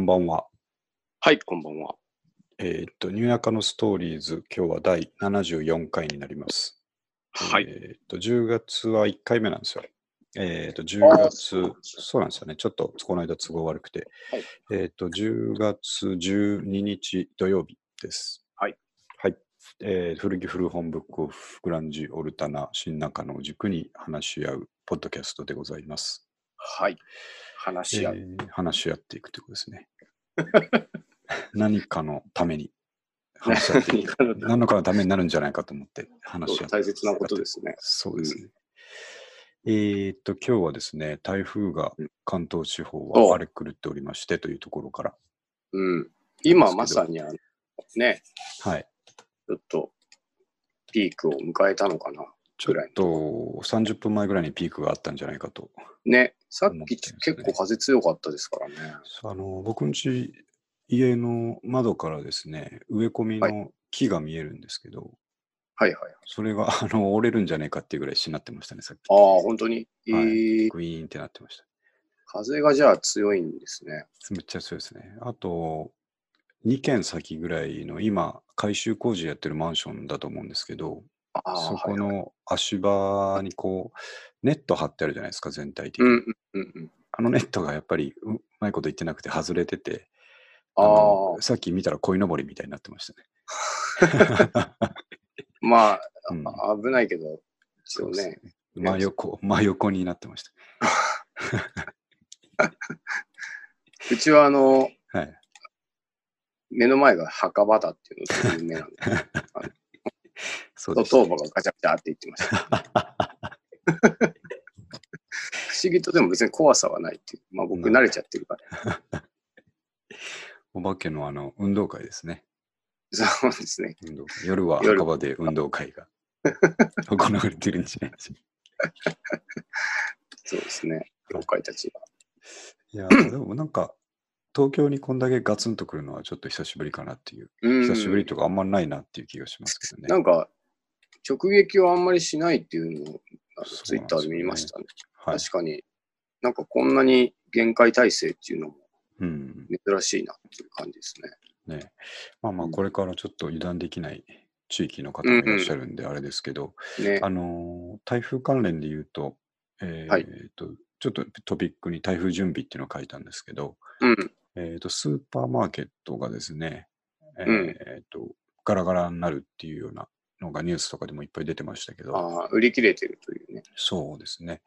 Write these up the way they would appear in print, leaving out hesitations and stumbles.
ばんは。 はい、こんばんは。 ニューヤカのストーリーズ、今日は第74回になります。 はい。 10月は1回目なんですよ。10月、そうなんですよね。ちょっとこの間都合悪くて。 はい。 10月12日土曜日です。 はい。 はい。古着古本ブックオフ、グランジ、オルタナ、新中野を軸に話し合うポッドキャストでございます。 はい。話し合う。 話し合っていくということですね。何かのために話し合っていく。何かのためになるんじゃないかと思って話し合って。 大切なことですね。 そうですね。今日はですね、台風が関東地方は荒れ狂っておりましてというところから。 今まさにね、 はい。 ちょっとピークを迎えたのかな。 ちょっと30分前ぐらいにピークがあったんじゃないかと。 ね、さっき結構風強かったですからね。 僕ん家の窓からですね、植え込みの木が見えるんですけど、 はいはい。 それが折れるんじゃないかっていうぐらいしなってましたね、さっき。 ああ、本当に、 はい。グイーンってなってました。 風がじゃあ強いんですね。 めっちゃ強いですね。あと、2軒先ぐらいの今、改修工事やってるマンションだと思うんですけど、そこの足場にこう、ネット張ってあるじゃないですか、全体的に。あのネットがやっぱりうまいこと言ってなくて外れてて、さっき見たら鯉のぼりみたいになってましたね。 まあ、危ないけど、一応ね。 真横になってました。 うちははい、 目の前が墓場だっていうのが有名なんで。そう頭部がガチャガチャって言ってました。不思議とでも別に怖さはないっていう。まあ僕慣れちゃってるから。 お化けの運動会ですね。 そうですね。 夜は墓場で運動会が行われてるんじゃないですか。 そうですね。妖怪たちが。 いや、でもなんか、東京にこんだけガツンとくるのはちょっと久しぶりかなっていう。久しぶりとかあんまないなっていう気がしますけどね。 なんか、直撃をあんまりしないっていうのをツイッターで見ましたね。確かに、なんかこんなに限界体制っていうのも珍しいなっていう感じですね。 まあこれからちょっと油断できない地域の方もいらっしゃるんであれですけど、台風関連で言うと、ちょっとトピックに台風準備っていうのを書いたんですけど、スーパーマーケットがですね、ガラガラになるっていうようなのがニュースとかでもいっぱい出てましたけど。 売り切れてるというね。 そうですね。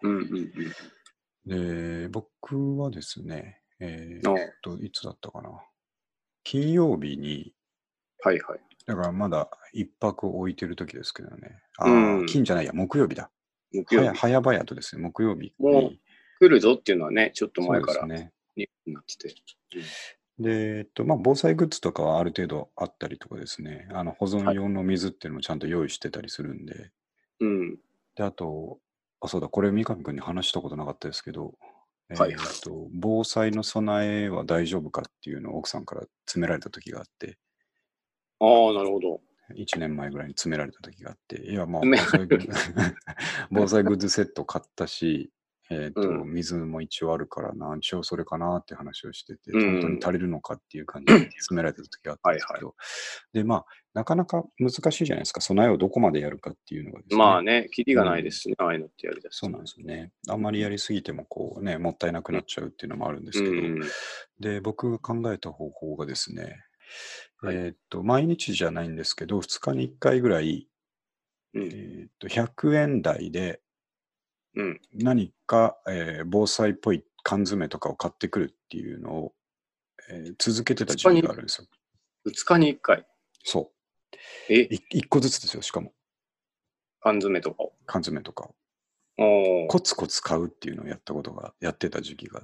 で、僕はですね、いつだったかな。金曜日に、だからまだ一泊置いてる時ですけどね。金じゃないや、木曜日だ。早々とですね、木曜日に。 もう来るぞっていうのはね、ちょっと前からね。 ニュースになってて。 で、防災グッズとかはある程度あったりとかですね、保存用の水っていうのもちゃんと用意してたりするんで、で、あと、そうだ、これ三上君に話したことなかったですけど、防災の備えは大丈夫かっていうのを奥さんから詰められた時があって、 なるほど。 1年前ぐらいに詰められた時があって、いや、まあ、防災グッズセット買ったし、水も一応あるからな、一応それかなって話をしてて、本当に足りるのかっていう感じで詰められた時があったんですけど、で、まあ、なかなか難しいじゃないですか、備えをどこまでやるかっていうのがですね。 まあね、キリがないですね、ああいうのってやりだす。 そうなんですよね。あんまりやりすぎてもこうね、もったいなくなっちゃうっていうのもあるんですけど、で、僕が考えた方法がですね、毎日じゃないんですけど、2日に1回ぐらい、100円台で何か、防災っぽい缶詰とかを買ってくるっていうのを、続けてた時期があるんですよ。 2日に1回。 そう。1個ずつですよ、しかも。 缶詰とかを。 缶詰とかを。コツコツ買うっていうのをやってた時期があって。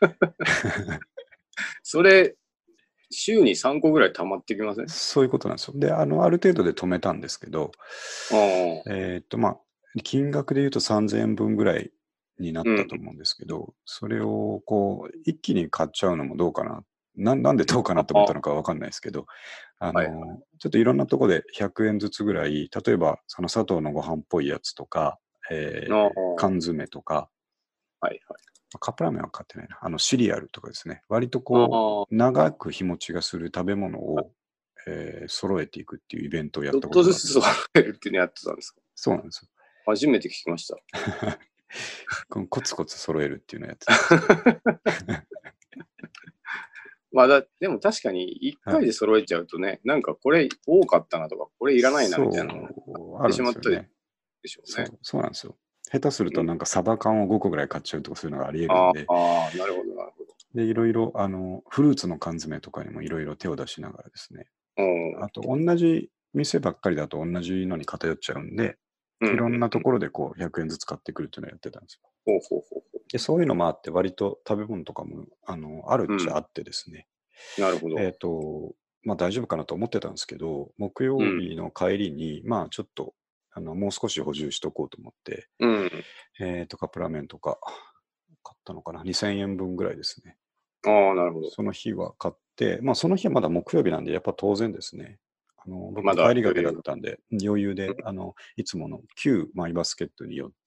それ、週に3個ぐらい溜まってきません？ そういうことなんですよ。で、ある程度で止めたんですけど、まあ、金額で言うと3000円分ぐらいになったと思うんですけど、それをこう、一気に買っちゃうのもどうかな。なんでどうかなと思ったのかわかんないですけど、ちょっといろんなとこで100円ずつぐらい、例えばその砂糖のご飯っぽいやつとか、缶詰とか、 カップラーメンは買ってないな。シリアルとかですね。割とこう、長く日持ちがする食べ物を、揃えていくっていうイベントをやっちょったことがある。 とずつ揃えるっていうのやってたんですか？ そうなんですよ。 初めて聞きました。 コツコツ揃えるっていうのをやってたんですまあでも確かに1回で揃えちゃうとね、なんかこれ多かったなとか、これいらないなみたいなのそう、あるんですよね。 でしょうね。 そうなんですよ。下手するとなんかサバ缶を5個ぐらい買っちゃうとかそういうのがあり得るんで。 ああ、なるほど、なるほど。 で、いろいろ、フルーツの缶詰とかにもいろいろ手を出しながらですね。あと、同じ店ばっかりだと同じのに偏っちゃうんで、いろんなところでこう100円ずつ買ってくるっていうのをやってたんですよ。で、そういうのもあって、割と食べ物とかも、あるっちゃあってですね。 なるほど。 まあ大丈夫かなと思ってたんですけど、木曜日の帰りに、まあちょっと、もう少し補充しとこうと思って、カップラーメンとか買ったのかな、2000円分ぐらいですね。 ああ、なるほど。 その日は買って、まあその日はまだ木曜日なんで、やっぱ当然ですね。僕まだ帰りがけだったんで、余裕で、いつもの旧マイバスケットによって、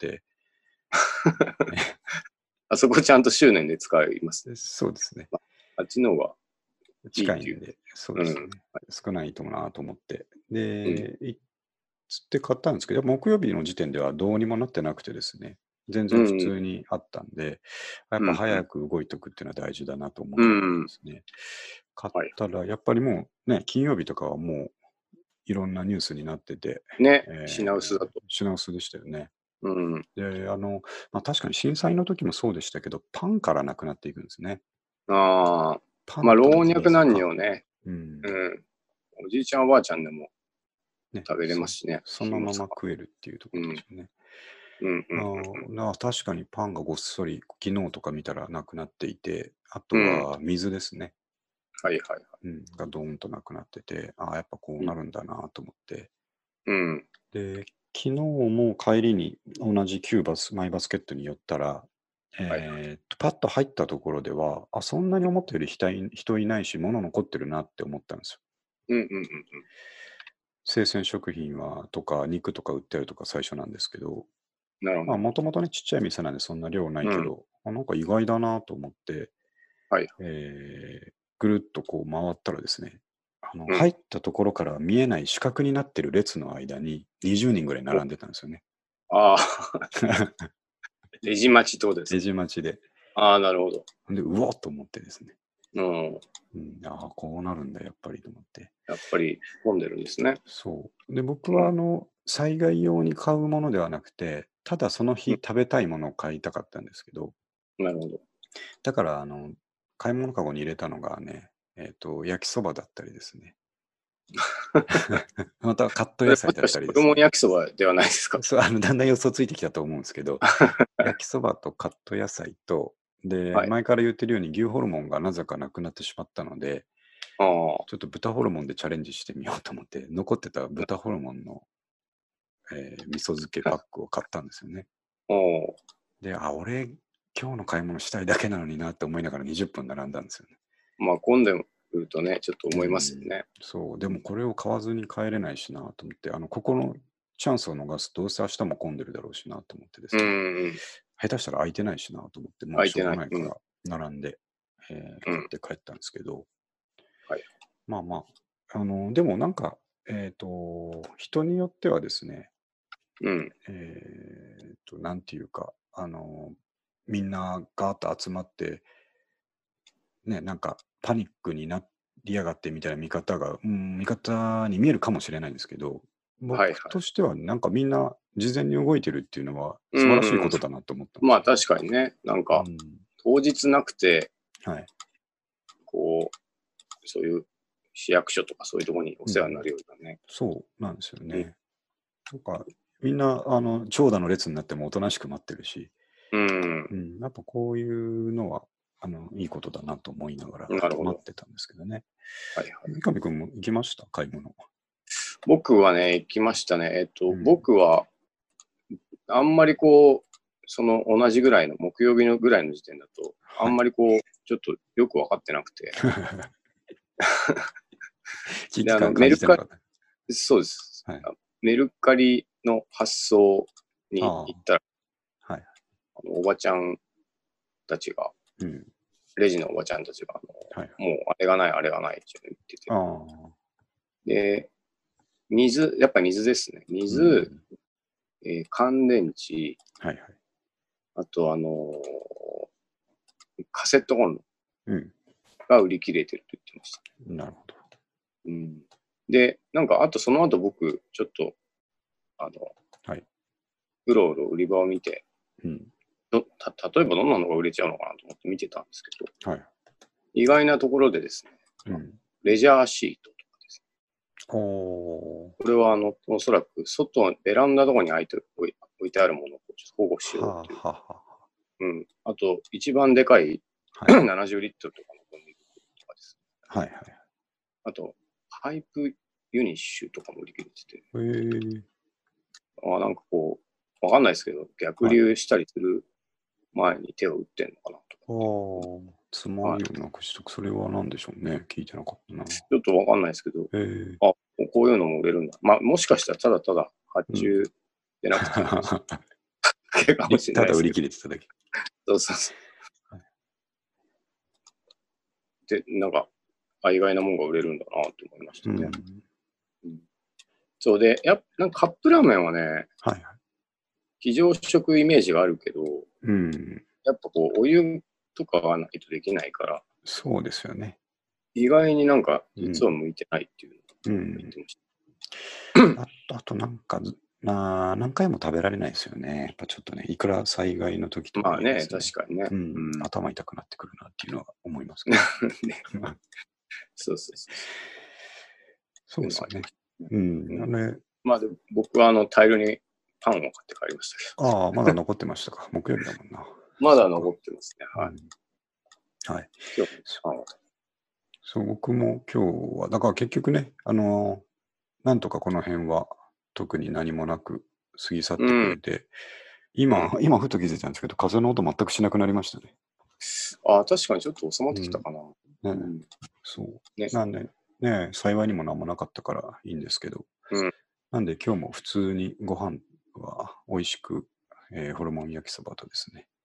あそこちゃんと執念で使います。 そうですね。 あっちの方が近いんで、そうですね。少ないとなと思って。で、行って買ったんですけど、木曜日の時点ではどうにもなってなくてですね、全然普通にあったんで、やっぱ早く動いとくっていうのは大事だなと思いながらですね、買ったら、やっぱりもうね、金曜日とかはもういろんなニュースになってて、 ね、品薄だと。 品薄でしたよね。 うん。 で、まあ、確かに震災の時もそうでしたけど、パンからなくなっていくんですね。 ああ、 パンまあ老と若男女をね、おじいちゃんおばあちゃんでも食べれますしね。 そのまま食えるっていうところですよね。確かにパンがごっそり、昨日とか見たらなくなっていて、あとは水ですね。 はいはいはい。 がドーンとなくなってて、やっぱこうなるんだなと思って。で、昨日も帰りに同じマイバスケットに寄ったら、パッと入ったところでは、そんなに思ったより人いないし、物残ってるなって思ったんですよ。生鮮食品とか肉とか売ってあるとか最初なんですけど、もともとね、ちっちゃい店なんでそんな量ないけど、なんか意外だなと思って、ぐるっとこう回ったらですね、入ったところから見えない四角になってる列の間に20人ぐらい並んでたんですよね。 ああ。レジ待ちってことですか？ レジ待ちで。 ああ、なるほど。 で、うわっと思ってですね。 こうなるんだ、やっぱりと思って。 やっぱり混んでるんですね。 そう。で、僕は災害用に買うものではなくて、ただその日食べたいものを買いたかったんですけど、 なるほど。 だから、買い物かごに入れたのがね、焼きそばだったりですね。またカット野菜だったりですね。 ホルモン焼きそばではないですか？ そう、だんだん予想ついてきたと思うんですけど、焼きそばとカット野菜と、で、前から言ってるように牛ホルモンがなぜかなくなってしまったので、ちょっと豚ホルモンでチャレンジしてみようと思って、残ってた豚ホルモンの、味噌漬けパックを買ったんですよね。で、俺、今日の買い物したいだけなのになって思いながら20分並んだんですよね。 まあ、混んでくるとね、ちょっと思いますよね。 そう、でもこれを買わずに帰れないしなと思って、ここのチャンスを逃すと、どうせ明日も混んでるだろうしなと思ってですね、下手したら空いてないしなと思って、もうしょうがないから並んで、買って帰ったんですけど、まあまあ、でもなんか、人によってはですね、なんていうか、みんなガーッと集まって、ね、なんかパニックになりやがってみたいな見方に見えるかもしれないんですけど、僕としてはなんかみんな事前に動いてるっていうのは素晴らしいことだなと思ったんですまあ確かにね、なんか、当日なくて、こう、そういう市役所とかそういうところにお世話になるようなね。 そうなんですよね。なんかみんな長蛇の列になってもおとなしく待ってるし、やっぱこういうのはいいことだなと思いながら待ってたんですけどね。三上君も行きました買い物。 僕はね、行きましたね。僕は、あんまりこう、その同じぐらいの、木曜日のぐらいの時点だと、あんまりこう、ちょっとよく分かってなくて。 危機感感じてなかった。 そうです。メルカリの発送に行ったら、おばちゃんたちが、 うん、 レジのおばちゃんたちが、 はい、 もうあれがない、あれがないって言ってて。 あで、やっぱ水ですね。水、 うん乾電池、 はいはい。 あとカセットコンロうん。 が売り切れてると言ってました。 なるほど。 うん、で、なんか、あとその後僕、ちょっと、 はい。 うろうろ売り場を見て、 うん。 例えばどんなのが売れちゃうのかなと思って見てたんですけど、 はい。 意外なところでですね、 うん。 レジャーシートとかですね。 おー。 これはおそらくベランダとかに置いてあるものをちょっと保護しよはうという。 あはあはうん。あと、一番でかい、 あ。はい。 70リットルとかのゴミ袋とかです。 はいはい。 あと、パイプユニッシュとかも売り切れてて、 へえ。 なんかこう、わかんないですけど、逆はい。 流したりする前に手を打ってんのかなとか。 おー。つまはい。 みをなくしとく。それは何でしょうね。聞いてなかったな。 ちょっとわかんないですけど、 へえ。 こういうのも売れるんだ。まあ、もしかしたらただただ発うん。 注でなくて、だけかもしれなただ売りいですけど。 切れてただけ。 そうそうそはい。 う。で、なんか、意外なもんが売れるんだなと思いましたね。 うん。 うん、そうで、なんかカップラーメンはね、 はいはい。 非常食イメージがあるけど、 うん。 やっぱこう、お湯とかがないとできないから、 そうですよね。 意外になんかうん。 実は向いてないっていううのを言っん。 てました。 あとなんか何回も食べられないですよね。やっぱちょっとね、いくら災害の時とはまあね、 いえですね。 確かにね。 うん。 うん。 頭痛くなってくるなっていうのは思いますけど。 ね、そうそうそう。そういうのそうですよね。 がありましたね。 うん。 うん。まあでも僕は大量にパンを買って帰りましたけど。 ああ、まだ残ってましたか。木曜日だもんな。 まだそっか。 残ってますね。はい。 うん。はい。 今日もパンを。 そう、僕も今日は、だから結局ね、なんとかこの辺は特に何もなく過ぎ去ってくうん。 れて、 うん。 今ふと気づいたんですけど、風の音全くしなくなりましたね。 確かにちょっと収まっうん。 てきたかな。 ね、 うん。 そう。 ね。 なんで、ね、幸いにも何もなかったからいいんですけど、 うん。 なんで今日も普通にご飯は美味しく、ホルモン焼きそばとですね、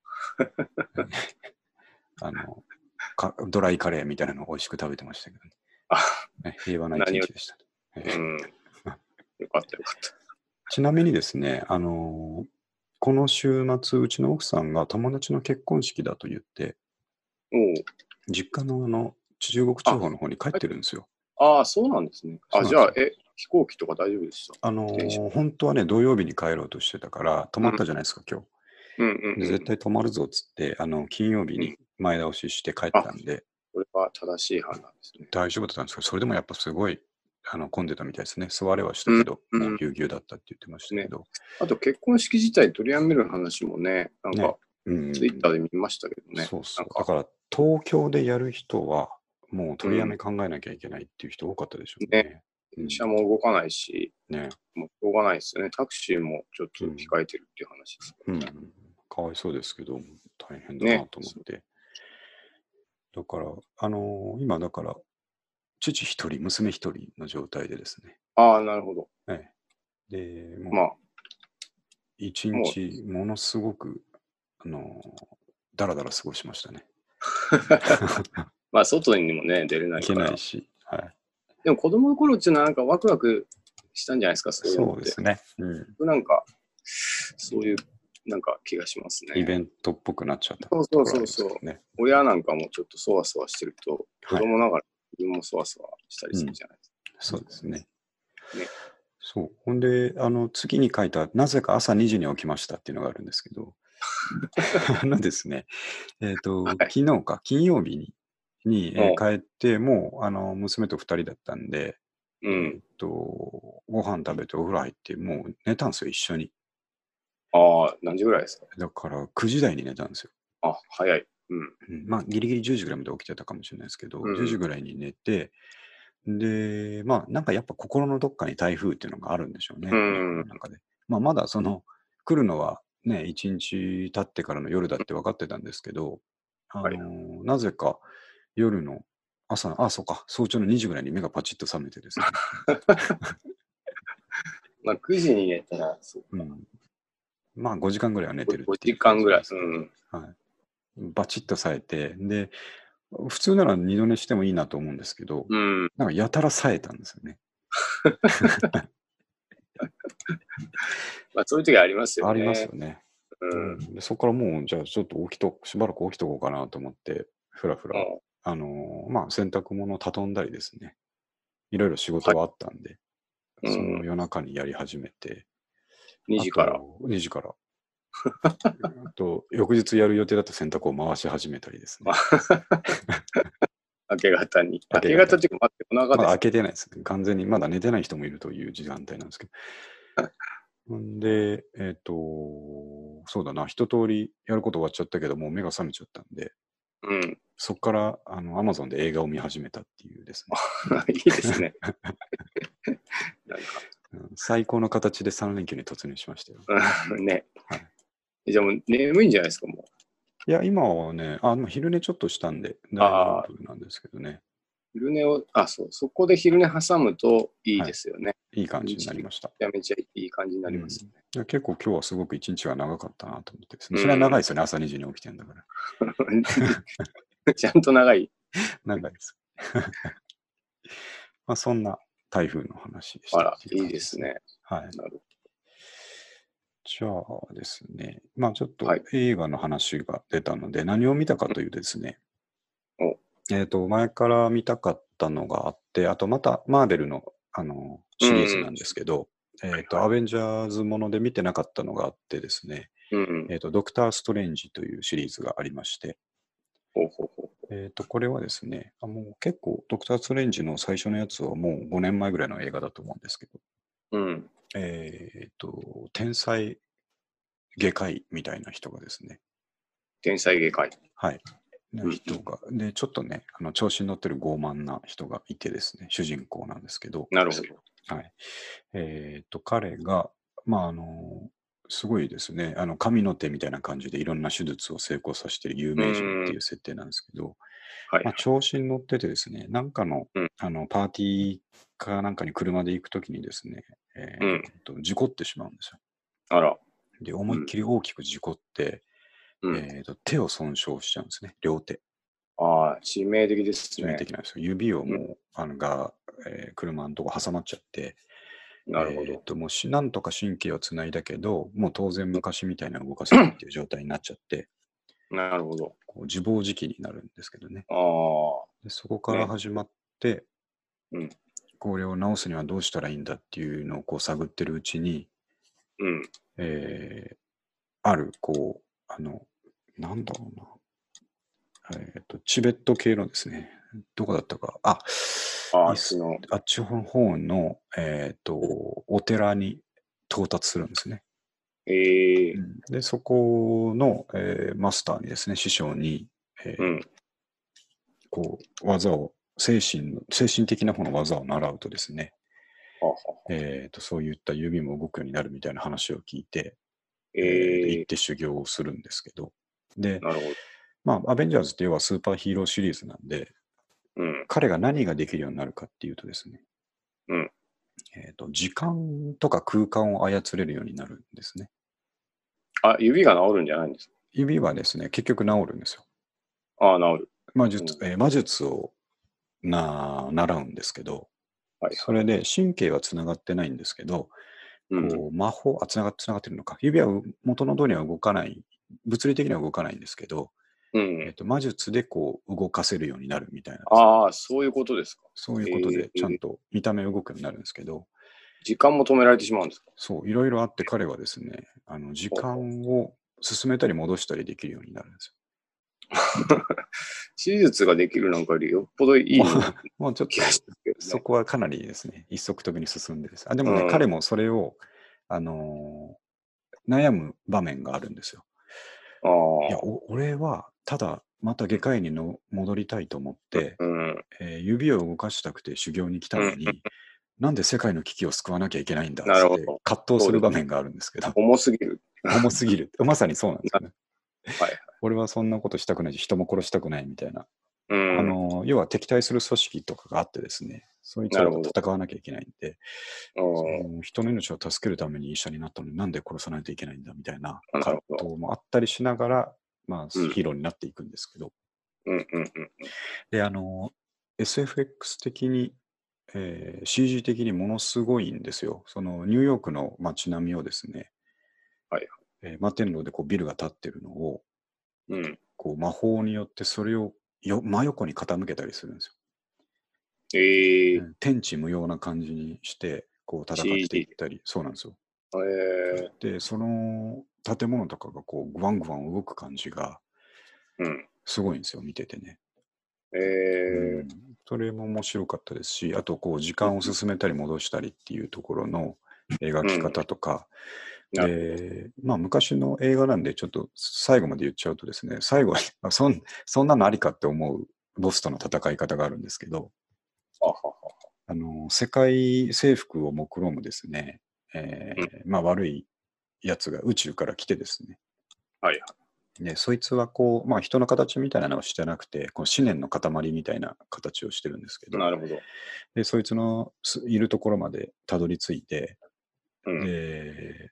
あの、ドライカレーみたいなのを美味しく食べてましたけどね。 あ、 平和な一何を、 日でしたね。 うん。よかったよかった。 ちなみにですね、この週末、うちの奥さんが友達の結婚式だと言って、 おう。 実家の中国地あ、 方の方に帰ってるんですよ。 そうなんですね。じゃあ、 そうなんですよ。 飛行機とか大丈夫でした？電車。 本当はね、土曜日に帰ろうとしてたから、泊うん。 まったじゃないですか、今日。 うんうんで、 うん。 絶対泊まるぞっつって、金曜日うん。 に前倒しして帰っあ、 たんで、 これは正しい判断ですね。 大丈夫だったんですけど、それでもやっぱすごい、混んでたみたいですね。座れはしたうん。 けど、もううん。 ぎゅうぎゅうだったって言ってましたけね。 ど、 あと結婚式自体取りやめる話もね、なんね。 か、ツイッターで見ましたけどね。 そうそう。だなんか、 から、東京でやる人は、もううん。 取りやめ考えなきゃいけないっていう人多かったでしょうね。 ね。うん。 電車も動かないし、 ね。 もうしょうがないですよね。タクシーもちょっとうん。 控えてるっていう話ですかうん。 らね。 かわいそうですけど、大変だなね。 と思って。だから、今だから、父一人、娘一人の状態でですね。 なるほど。 ええ、で、もう、 まあ、 一もう、 日、ものすごく、だらだら過ごしましたね。 まあ、外にもね、出れないけいから。 ないし、はい。 でも子供の頃っていうのはなんかワクワクしたんじゃないですか、そういうのって。 そうですね。うん。 なんか、そういう、なんか気がしますね。 イベントっぽくなっちゃったそうそうところありますそうそう。 けどね。 親なんかもちょっとそわそわしてると、子はい。 供ながら自分もそわそわしたりうん。 するじゃないですそうですね。 か。ね。 そう。ほんで、次に書いた、なぜか朝2時に起きましたっていうのがあるんですけど、ですね、 はい。 昨日か、金曜日にも帰って、もう、娘と2人だったんで、 う、うん。 ご飯食べてお風呂入って、もう寝たんですよ、一緒に。 何時ぐらいですか？ だから9時台に寝たんですよ。 早い。うん。 うん、まあ、ギリギリ10時ぐらいまで起きてたかもしれないですけど、10時うん。 ぐらいに寝て、で、まあ、なんかやっぱ心のどっかに台風っていうのがあるんでしょううね、猫ん。 の中で。まあ、まだ来るのはね、1日経ってからの夜だって分かってたんですけど、 はい。 なぜか夜のそうか、早朝の2時ぐらいに目がパチッと覚めてですね。 まあ、9時に寝たら、そうか。 うん。まあ、5時間ぐらいは寝てるっていう 5時間ぐらい。 感じですけど。 うん。 はい。 バチッと冴えて、で、普通なら二度寝してもいいなと思うんですけど、 うん。 なんかやたら冴えたんですよね。 まあ、そういう時ありますよありますね。 よね。 うん。 でそこからもう、じゃあちょっとしばらく起きとこうかなと思って、ふらふら、 うん。 洗濯物を畳んだりですね。いろいろ仕はい。 事があったんで、そのうん。 夜中にやり始めて、 2 あ時から。 と2時から、あと翌日やる予定だった洗濯を回し始めたりですね。 明け方に。明け明け方に。 方っていうか、待って、夜中まだ開ですけてないですね。完全にまだ寝てない人もいるという時間帯なんですけど。んで、そうだな、一通りやること終わっちゃったけど、もう目が覚めちゃったんで、 うん。 そこから、アマゾンで映画を見始めたっていうですね。 いいですね。なんか、 最高の形で3連休に突入しましたよ。 ね。 はい。 じゃあもう眠いんじゃないですか、もう。 いや、今はね、でも昼寝ちょっとしたんで大丈ああ、 夫なんですけどね。 昼寝を、そこで昼寝挟むといいはい。 ですよね。 いい感じにな一日めりました。 ちゃめちゃいい感じになうん。 りますよね。 いや結構今日はすごく一日が長かったなと思ってですね。それは長いうん。 ですよね。朝2時に起きてんだから。 ちゃんと長い。 長いです。まあ、そんな台風の話でしあら、 たっていういい感じですね。 ですね。 はい。 なるじゃあですね、まあちょっとはい。 映画の話が出たので、何を見たかというとですね、 お、 前から見たかったのがあって、あとまたマーベルの、 うん。 シリーズなんですけど、 はい。 アベンジャーズもので見てなかったのがあってですね、 うん。 ドクター・ストレンジというシリーズがありまして、 ほうほうほこれはですね、もう結構、ドクター・ストレンジの最初のやつはもう5年前ぐらいの映画だと思うんですけど、 う。うん。 天才外科医みたいな人がですね、 天才外科医。 はい、のうん。 人が、で、ちょっとね、調子に乗ってる傲慢な人がいてですね、主人公なんですけど、 なるほど。 はい。彼が、まあ、すごいですね、神の手みたいな感じでいろんな手術を成功させている有う名人ってん。 いう設定なんですけど、まあ、 はいはい。 調子に乗っててですね、なんかの、 うん。 パーティーかなんかに車で行くときにですね、 うん。 事故ってしまうんですよ。 あら。 で、思いっうん。 きり大きく事故って、 うん。 手を損傷しちゃうんですね、両手。 ああ、致命的です致命ね。 的なんですよ。指をうん。 もう、車のとこ挟まっちゃって、 なるほど。 もうなんとか神経をつないだけど、もう当然昔みたいな動かせないっていう状態になっちゃって、 なるほど。 こう自暴自棄になるんですけどね。 ああ、 でそこからね。 始まって、 うん。 これを治すにはどうしたらいいんだっていうのをこう探ってるうちに、 うん。 えーある、なんだろうな、チベット系のですね、どこだったか、 あっちの。 あっちの方の、お寺に到達するんですね。 ええで、そこの、マスターにですね、師匠に、 うん。 技を、精神的な方の技を習うとですね、 はは。 そういった指も動くようになるみたいな話を聞いて、行っええて修行をするんですけど、で、 なるほど。 まあ、アベンジャーズって要はスーパーヒーローシリーズなんで、 うん。 彼が何ができるようになるかっていうとですね、 うん。 時間とか空間を操れるようになるんですね。 あ、指が治るんじゃないんですか？ 指はですね、結局治るんですよ。 ああ、治る。うん。 魔術を習うんですけど、 はいはい。 それで神経はつながってないんですけど、 うん。 つながってるのか。指は元の通りには動かない、物理的には動かないんですけど、 うん。 魔術でこう動かせるようになるみたいなですね。 ああ、そういうことですか。 そういうことで、ちゃんええと見た目動くようになるんですけど、 時間も止められてしまうんですか？ そう、いろいろあって彼はですね、時ほうほう。 間を進めたり戻したりできるようになるんです手術ができるなんかよりよっぽどいよ。 いのもうちょっと、 気がしますけどね。 そこはかなりですね、一足飛びに進んでです。でもね、 うん。 彼もそれを、あの悩む場面があるんですよ。 あいや、 あ。 俺はただまた外科医に戻りたいと思って、 うん。 指を動かしたくて修行に来たうん。 のに、なんで世界の危機を救わなきゃいけないんだっつってなるほど。 葛藤そうです。 する場面があるんですけど、 重すぎる。 重すぎる。まさにそうなんですよね。 はい。 俺はそんなことしたくないし、人も殺したくないみたいな。 うん。 要は敵対する組織とかがあってですね、そいつらとなるほど。 戦わなきゃいけないんで、 うん。 人の命を助けるために医者になったのになんで殺さないといけないんだみたいな葛なるほど。 藤もあったりしながら、 ヒーローになっていくんですけど。で、SFX 的に、CG 的にものすごいんですよ。そのニューヨークの街並みをですね、摩天楼でこうビルが建ってるのを、こう魔法によってそれを真横に傾けたりするんですよ。天地無用な感じにして、こう戦っていったり、そうなんですよ。で、その建物とかがこうグワングワン動く感じが、すごいんですよ、見ててね。それも面白かったですし、あとこう時間を進めたり戻したりっていうところの描き方とか、で、昔の映画なんでちょっと最後まで言っちゃうとですね、最後はそんなのありかって思うボスとの戦い方があるんですけど、世界征服を目論むですね、悪いやつが宇宙から来てですね、で、そいつはこう、人の形みたいなのはしてなくて、こう思念の塊みたいな形をしてるんですけど、で、そいつのいるところまでたどり着いて、で、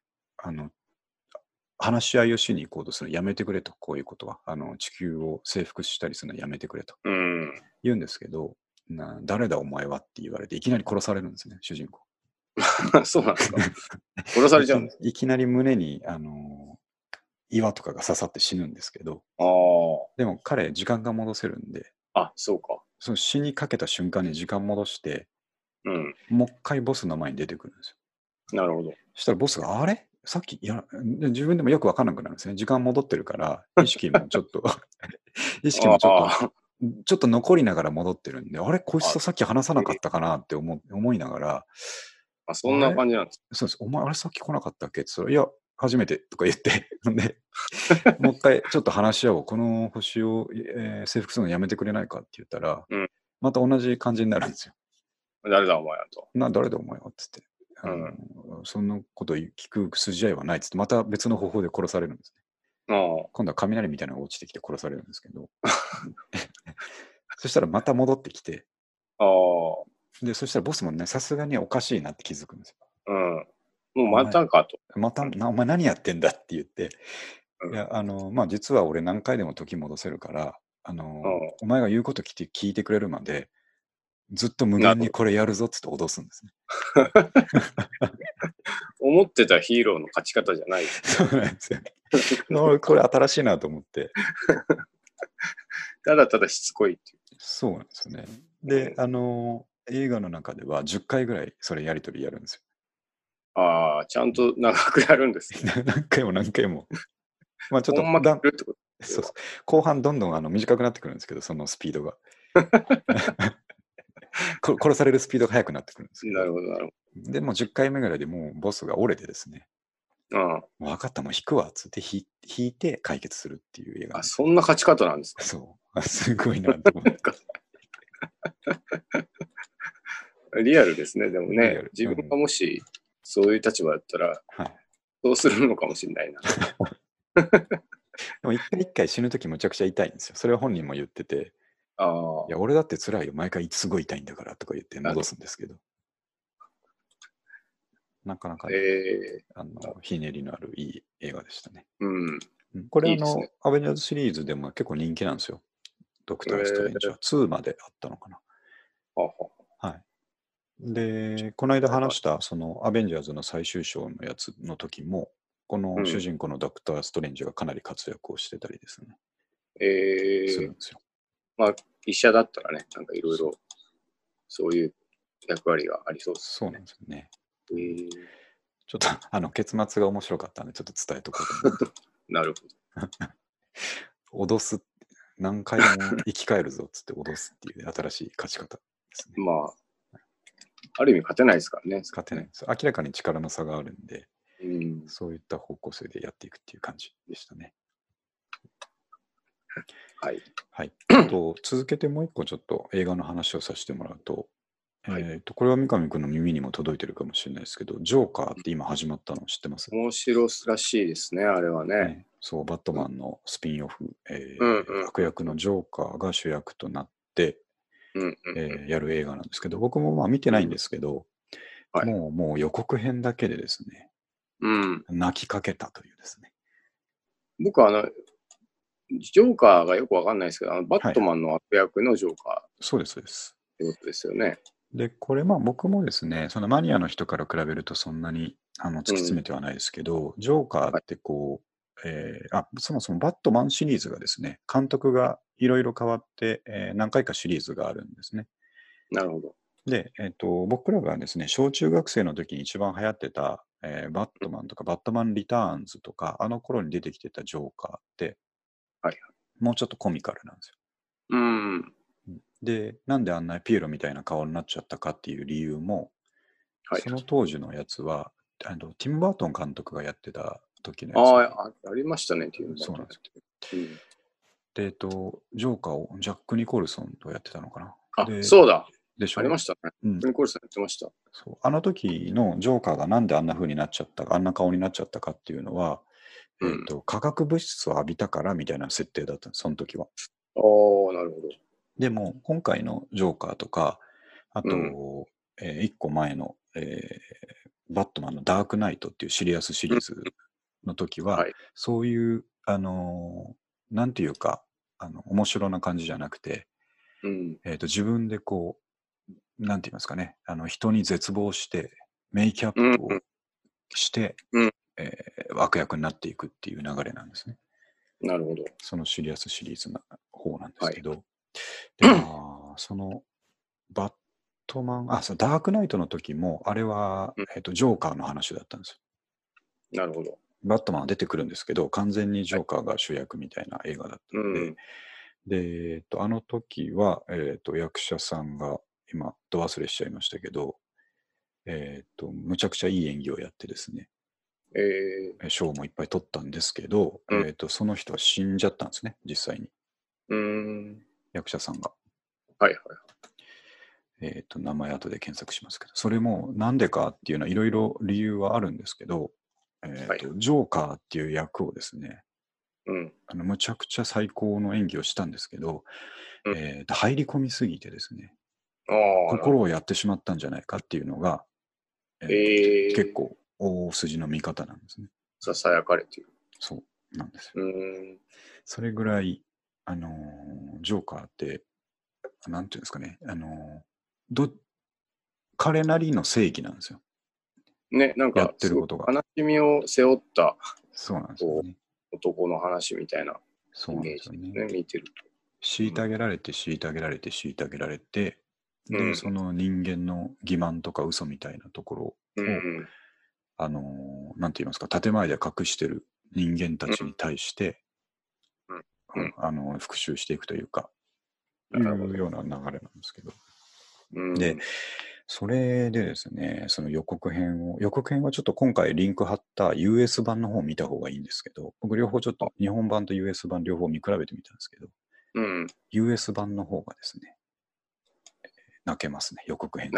話し合いをしに行こうとするのやめてくれと、こういうことは。地球を征服したりするのやめてくれと言うんですけど、誰だお前はって言われて、いきなり殺されるんですね、主人公。 そうなんですか。殺されちゃうんです。 いきなり胸に、岩とかが刺さって死ぬんですけど、でも彼、時間が戻せるんで、 そうか。 その死にかけた瞬間に時間戻して、もう一回ボスの前に出てくるんですよ。なるほど。 そしたらボスが、あれさっき、自分でもよくわかんなくなるんですね。時間戻ってるから、意識もちょっとちょっと残りながら戻ってるんで、あれこいつとさっき話さなかったかなって思いながら、 そんな感じなんですか。 そうです。お前、あれさっき来なかったっけって言ったら、いや、初めてとか言って、で、もう一回ちょっと話し合おう。この星を、征服するのやめてくれないかって言ったら、また同じ感じになるんですよ。 誰だお前はと。 誰だお前はって言って。そんなこと聞く筋合いはないっつって、また別の方法で殺されるんですね。今度は雷みたいなのが落ちてきて殺されるんですけど。そしたらまた戻ってきて、で、そしたらボスもね、さすがにおかしいなって気づくんですよ。 もうまたかと。 お前何やってんだって言って、いや、実は俺何回でも時戻せるから、お前が言うこと聞いてくれるまで、ずっと無限にこれやるぞって脅すんですね。 思ってたヒーローの勝ち方じゃない。 そうなんですよ。これ新しいなと思って。 ただただしつこいっていう。 そうなんですよね。で、映画の中では10回ぐらいそれやりとりやるんですよ。ちゃんと長くやるんですね。何回も何回も。ちょっとそう後半どんどん短くなってくるんですけど、そのスピードが。殺されるスピードが速くなってくるんですけど。 なるほど、なるほど。でも10回目ぐらいでもうボスが折れてですね。分かった、もう引くわっつって引いて解決するっていう映画。 そんな勝ち方なんですか。 そう。すごいなと思って。 リアルですね。でもね、自分がもしそういう立場だったら、そうするのかもしれないな。 でも一回一回死ぬときむちゃくちゃ痛いんですよ。それは本人も言ってて、いや、俺だって辛いよ。毎回すごい痛いんだからとか言って戻すんですけど。なかなか、ひねりのあるいい映画でしたね。これアベンジャーズシリーズでも結構人気なんですよ。ドクター・ストレンジは2まであったのかな。はい。で、この間話した、そのアベンジャーズの最終章のやつの時も、この主人公のドクター・ストレンジがかなり活躍をしてたりですね。するんですよ。 医者だったらね、なんかいろいろそういう役割がありそうですね。そうなんですよね。ちょっと結末が面白かったんで、ちょっと伝えとこうと思って。 なるほど。脅す、何回も生き返るぞっつって脅すっていう新しい勝ち方ですね。 ある意味勝てないですからね。 勝てないです。明らかに力の差があるんで、そういった方向性でやっていくっていう感じでしたね。 はい。 はい。続けてもう一個ちょっと映画の話をさせてもらうと、これは三上君の耳にも届いてるかもしれないですけど、ジョーカーって今始まったの知ってます？ 面白らしいですね、あれはね。 そう、バットマンのスピンオフ、悪役のジョーカーが主役となって、やる映画なんですけど、僕も見てないんですけど、もう予告編だけでですね、泣きかけたというですね。 僕ジョーカーがよくわかんないですけど、バットマンの悪役のジョーカー、 そうです、そうです。 ってことですよね。 で、これ、僕もですね、そのマニアの人から比べるとそんなに突き詰めてはないですけど、ジョーカーってそもそもバットマンシリーズがですね、監督がいろいろ変わって、何回かシリーズがあるんですね。 なるほど。 で、僕らがですね、小中学生の時に一番流行ってた、バットマンとか、バットマンリターンズとか、あの頃に出てきてたジョーカーって、 はい。 もうちょっとコミカルなんですよ。 うん。 で、なんであんなピエロみたいな顔になっちゃったかっていう理由も、 はい。 その当時のやつは、ティム・バートン監督がやってた時のやつ。 ありましたね、ティム・バートン。 そうなんですよ。 で、ジョーカーをジャック・ニコルソンとやってたのかな。 そうだ。 でしょ。 ありましたね。ジャック・ニコルソンやってました。 そう。あの時のジョーカーがなんであんな風になっちゃったか、あんな顔になっちゃったかっていうのは、化学物質を浴びたからみたいな設定だったんです、その時は。 なるほど。 でも、今回のジョーカーとか、あと、1個前の、バットマンのダークナイトっていうシリアスシリーズの時は、そういう、なんていうか、面白な感じじゃなくて、自分でこう、なんて言いますかね、人に絶望して、メイキャップをして、悪役になっていくっていう流れなんですね。 なるほど。 そのシリアスシリーズの方なんですけど、で、その、バットマン、そう、ダークナイトの時も、あれは、ジョーカーの話だったんですよ。なるほど。 バットマンは出てくるんですけど、完全にジョーカーが主役みたいな映画だったので、で、あの時は、役者さんが、今、ど忘れしちゃいましたけど、むちゃくちゃいい演技をやってですね、賞もいっぱい取ったんですけど、その人は死んじゃったんですね、実際に。役者さんが。 はいはい。 名前後で検索しますけど、それもなんでかっていうのはいろいろ理由はあるんですけど、ジョーカーっていう役をですね、むちゃくちゃ最高の演技をしたんですけど、入り込みすぎてですね、心をやってしまったんじゃないかっていうのが、結構大筋の見方なんですね。 ささやかれている。 そうなんですよ。それぐらい、ジョーカーって、なんていうんですかね、彼なりの正義なんですよ。 ね、なんか、やってることが。悲しみを背負った、 そうなんですよね。 男の話みたいなイメージですね、見てると。 虐げられて、虐げられて、虐げられて、で、その人間の欺瞞とか嘘みたいなところを、なんて言いますか、建前で隠してる人間たちに対して、復讐していくというか、いうような流れなんですけど。で、それでですね、その予告編はちょっと今回リンク貼った US 版の方を見た方がいいんですけど、僕両方ちょっと日本版と US 版両方見比べてみたんですけど、US 版の方がですね、泣けますね、予告編で。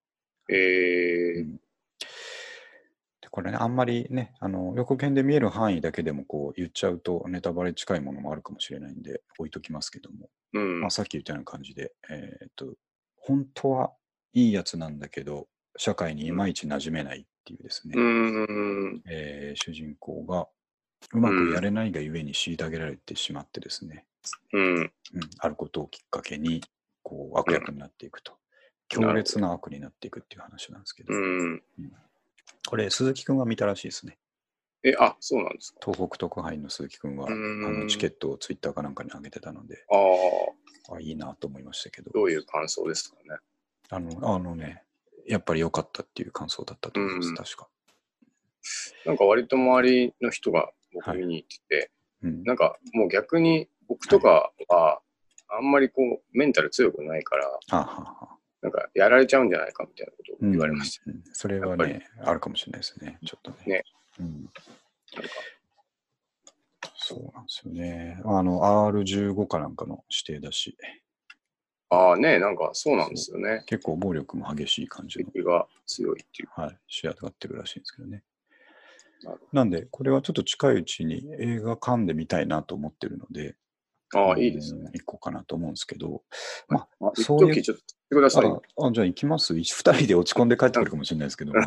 でこれね、あんまりね、予告編で見える範囲だけでもこう言っちゃうとネタバレ近いものもあるかもしれないんで置いときますけども、さっき言ったような感じで、本当はいいやつなんだけど、社会にいまいち馴染めないっていうですね、主人公がうまくやれないがゆえに虐げられてしまってですね、あることをきっかけにこう悪役になっていくと、強烈な悪になっていくっていう話なんですけど、これ鈴木くんが見たらしいですね。 そうなんですか。 東北特派員の鈴木くんはチケットをツイッターかなんかに上げてたので、いいなと思いましたけど。 どういう感想ですかね。 やっぱり良かったっていう感想だったと思います、確か。 なんか割と周りの人が僕見に行ってて、なんかもう逆に僕とかはあんまりこうメンタル強くないから、なんかやられちゃうんじゃないかみたいなことを言われました。 それはね、あるかもしれないですね、ちょっとね。なんかそうなんですよね。R15 かなんかの指定だし。 なんかそうなんですよね。 結構暴力も激しい感じの。 敵が強いっていう。 仕上がってるらしいんですけどね。なんで、これはちょっと近いうちに映画館で見たいなと思ってるので、 いいですね。 行こうかなと思うんですけど、 そういう。ちょっとください。 じゃあ行きます。2人で落ち込んで帰ってくるかもしれないですけど。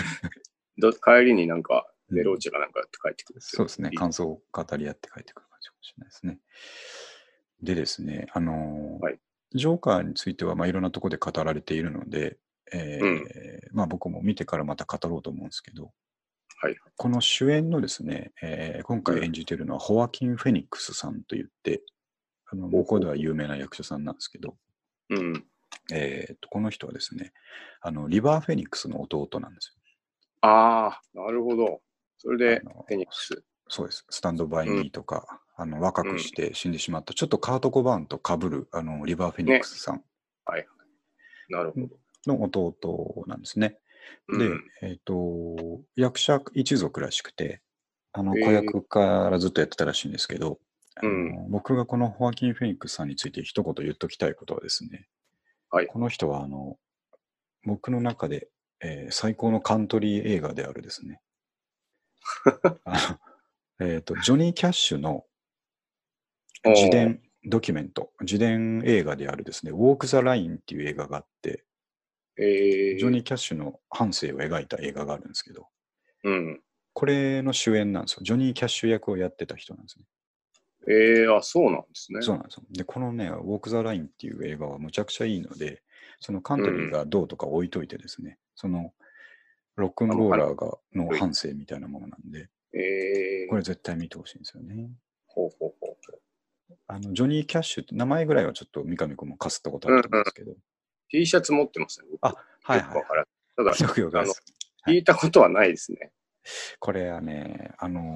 帰りになんか、ベローチェがなんかやって帰ってくる。 そうですね。感想を語り合って帰ってくる感じ。 しれないですね。でですね、 はい。 ジョーカーについては、いろんなところで語られているので、 うん。 僕も見てからまた語ろうと思うんですけど、 はい。 この主演のですね、今うん。 回演じているのはホワキン・フェニックスさんといって、向こうでは有名な役者さんなんですけど、 うん。 この人はですね、リバー・フェニックスの弟なんですよ。 ああ、なるほど。それで、 あの、 フェニックス。 そうです。スタンドバイうん。 ミーとか、若うん。 くして死んでしまった、ちょっとカート・コバーンと被る、リバー・フェニックね。 スさんはい。なるほど。 の弟なんですね。で、 うん。 役者一族らしくて、子ええ、 役からずっとやってたらしいんですけど、 うん。 僕がこのホアキン・フェニックスさんについて一言言っときたいことはですね、 はい。 この人は僕の中で、最高のカントリー映画であるですね、ジョニー・キャッシュのおー。 自伝映画であるですね、ウォーク・ザ・ラインっていう映画があって、ジョニー・ええ、 キャッシュの半生を描いた映画があるんですけど、 うん。 これの主演なんですよ。ジョニー・キャッシュ役をやってた人なんですね。 ええ、あ、そうなんですね。 そうなんですよ。で、このね、ウォーク・ザ・ラインっていう映画はむちゃくちゃいいので、そのカントリーうん。 がどうとか置いといてですね、そのロックンあ、もう、 ローかなラーがのり。 半生みたいなものなんで、 ええ、 これ絶対見てほしいんですよね。 ほうほうほう。 ジョニー・キャッシュって名前ぐらいはちょっと三上君もかすったことあるうんうん。 と思うんですけど、 T シャツ持ってますね、 あ、 僕。 はいはいはい。 よくわからん。ただ、 よくよくです。はい。 聞いたことはないですね。 これはね、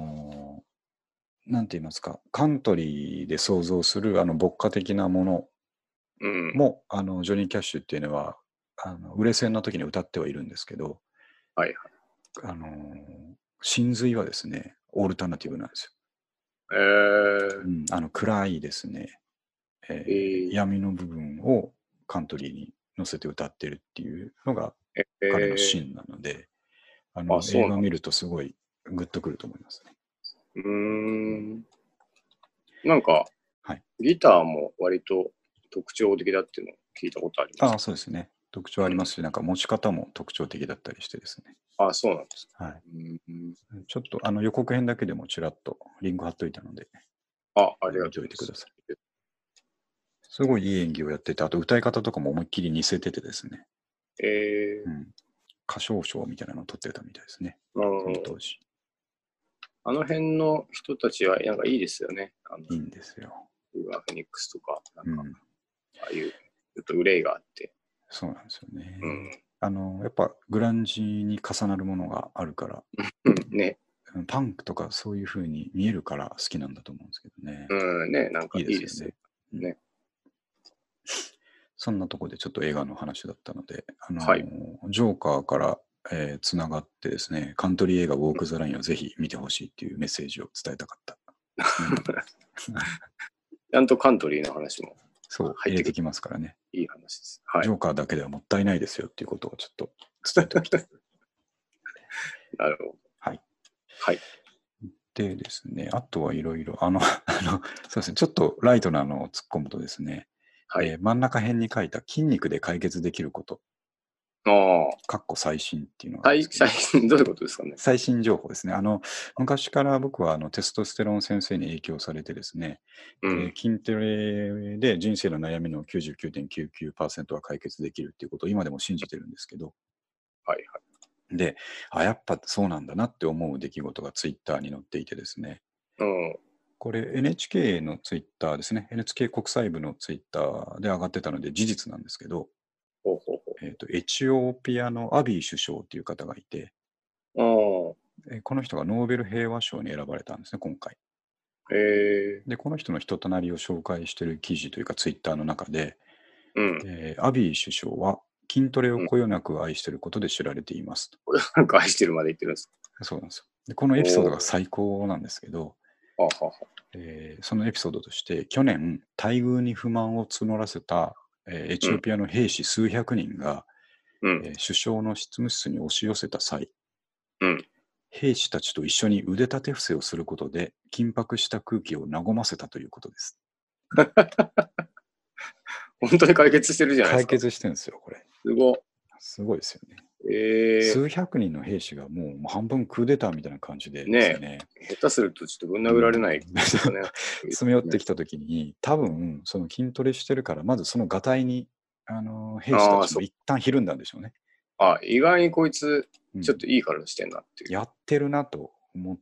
なんて言いますか、カントリーで想像する牧歌的なものうん。 も、ジョニー・キャッシュっていうのは、売れ線の時に歌ってはいるんですけど、 はいあの真髄はですね、オルタナティブなんですはい。 よ。うん、暗いですね、 え闇の部分をカントリーに乗せて歌ってるっていうのが彼のえ芯なので、 あ、そうなんです。 映画を見るとすごいグッとくると思いますね。 うーうん、 ん。なんか、 はい。 ギターも割と特徴的だっていうのを聞いたことあります。 そうですね。特徴うん。 ありますし、なんか持ち方も特徴的だったりしてですね。 あ、そうなんですか。 はい。 うん。 ちょっと予告編だけでもちらっとリンク貼っといたので、 あ、ありが見てとうございます。 おいてください。すごいいい演技をやってて、あと歌い方とかも思いっきり似せててですね。 えうん。歌唱賞みたいなのを取ってたみたいですね。 うん、 その当時。 あの辺の人たちはなんかいいですよね。 いいんですよ。 ウーアフェニックスとか、なんか、 うん。 ああいう、ちょっと憂いがあって。 そうなんですようん。 ね。やっぱグランジに重なるものがあるから、 ね。 パンクとかそういう風に見えるから好きなんだと思うんですけどね。 うん、ね、なんかいいでいいですよすよね。うん、 ね。 そんなとこでちょっと映画の話だったので、 はい。 ジョーカーから、つながってですね、カントリー映画ウォーク・ザ・ラインをぜひ見てほしいっていうメッセージを伝えたかったですね。 ちゃんとカントリーの話もそう、入れて入ってくる。 きますからね。 いい話です。はい。 ジョーカーだけではもったいないですよっていうことをちょっと伝えておきたい。 なるほど。 はい。 はい。 でですね、あとはいろいろ、そうですね、ちょっとライトなのを突っ込むとですね、 はい。 真ん中辺に書いた筋肉で解決できること、 ああ。 かっこ最新っていうのがあるんですけど、 最近どういうことですかね。 最新情報ですね。昔から僕はテストステロン先生に影響されてですね、 うん。 筋トレで人生の悩みの99.99% は解決できるっていうことを今でも信じてるんですけど、 はいはい。 で、やっぱそうなんだなって思う出来事がツイッターに載っていてですね、 うん。 これ NHK のツイッターですね、NHK 国際部のツイッターで上がってたので事実なんですけど、 ほうほうほエチオピアのアビー首相っていう方がいて、 う。ああ。 この人がノーベル平和賞に選ばれたんですね、今回。 へえ。 で、この人の人となりを紹介している記事というかツイッターの中で、 うん。 アビー首相は筋トレをうん。 こよなく愛していることで知られていますと。 これなんか愛してるまで言ってるんですか。 そうなんですよ。で、このエピソードがおお。 最高なんですけど、 はあはあはあ。 そのエピソードとして、去年、待遇に不満を募らせた、エうん。 チオピアの兵士数百人が、 うん。 首相の執務室に押し寄せた際、 うん。 兵士たちと一緒に腕立て伏せをすることで、緊迫した空気を和ませたということです。 本当に解決してるじゃないですか。 解決してるんですよ、これ。 すご。 すごいですよね。 数百人の兵士がもう半分クーデターみたいな感じでですね。 下手するとちょっとぶん殴られない、ね。 詰め寄ってきたときに、多分その筋トレしてるから、まずそのがたいに兵士たちも一旦ひるんだんでしょうね。 意外にこいつ、ちょっといい体してんなっていう。 やってるなと思って、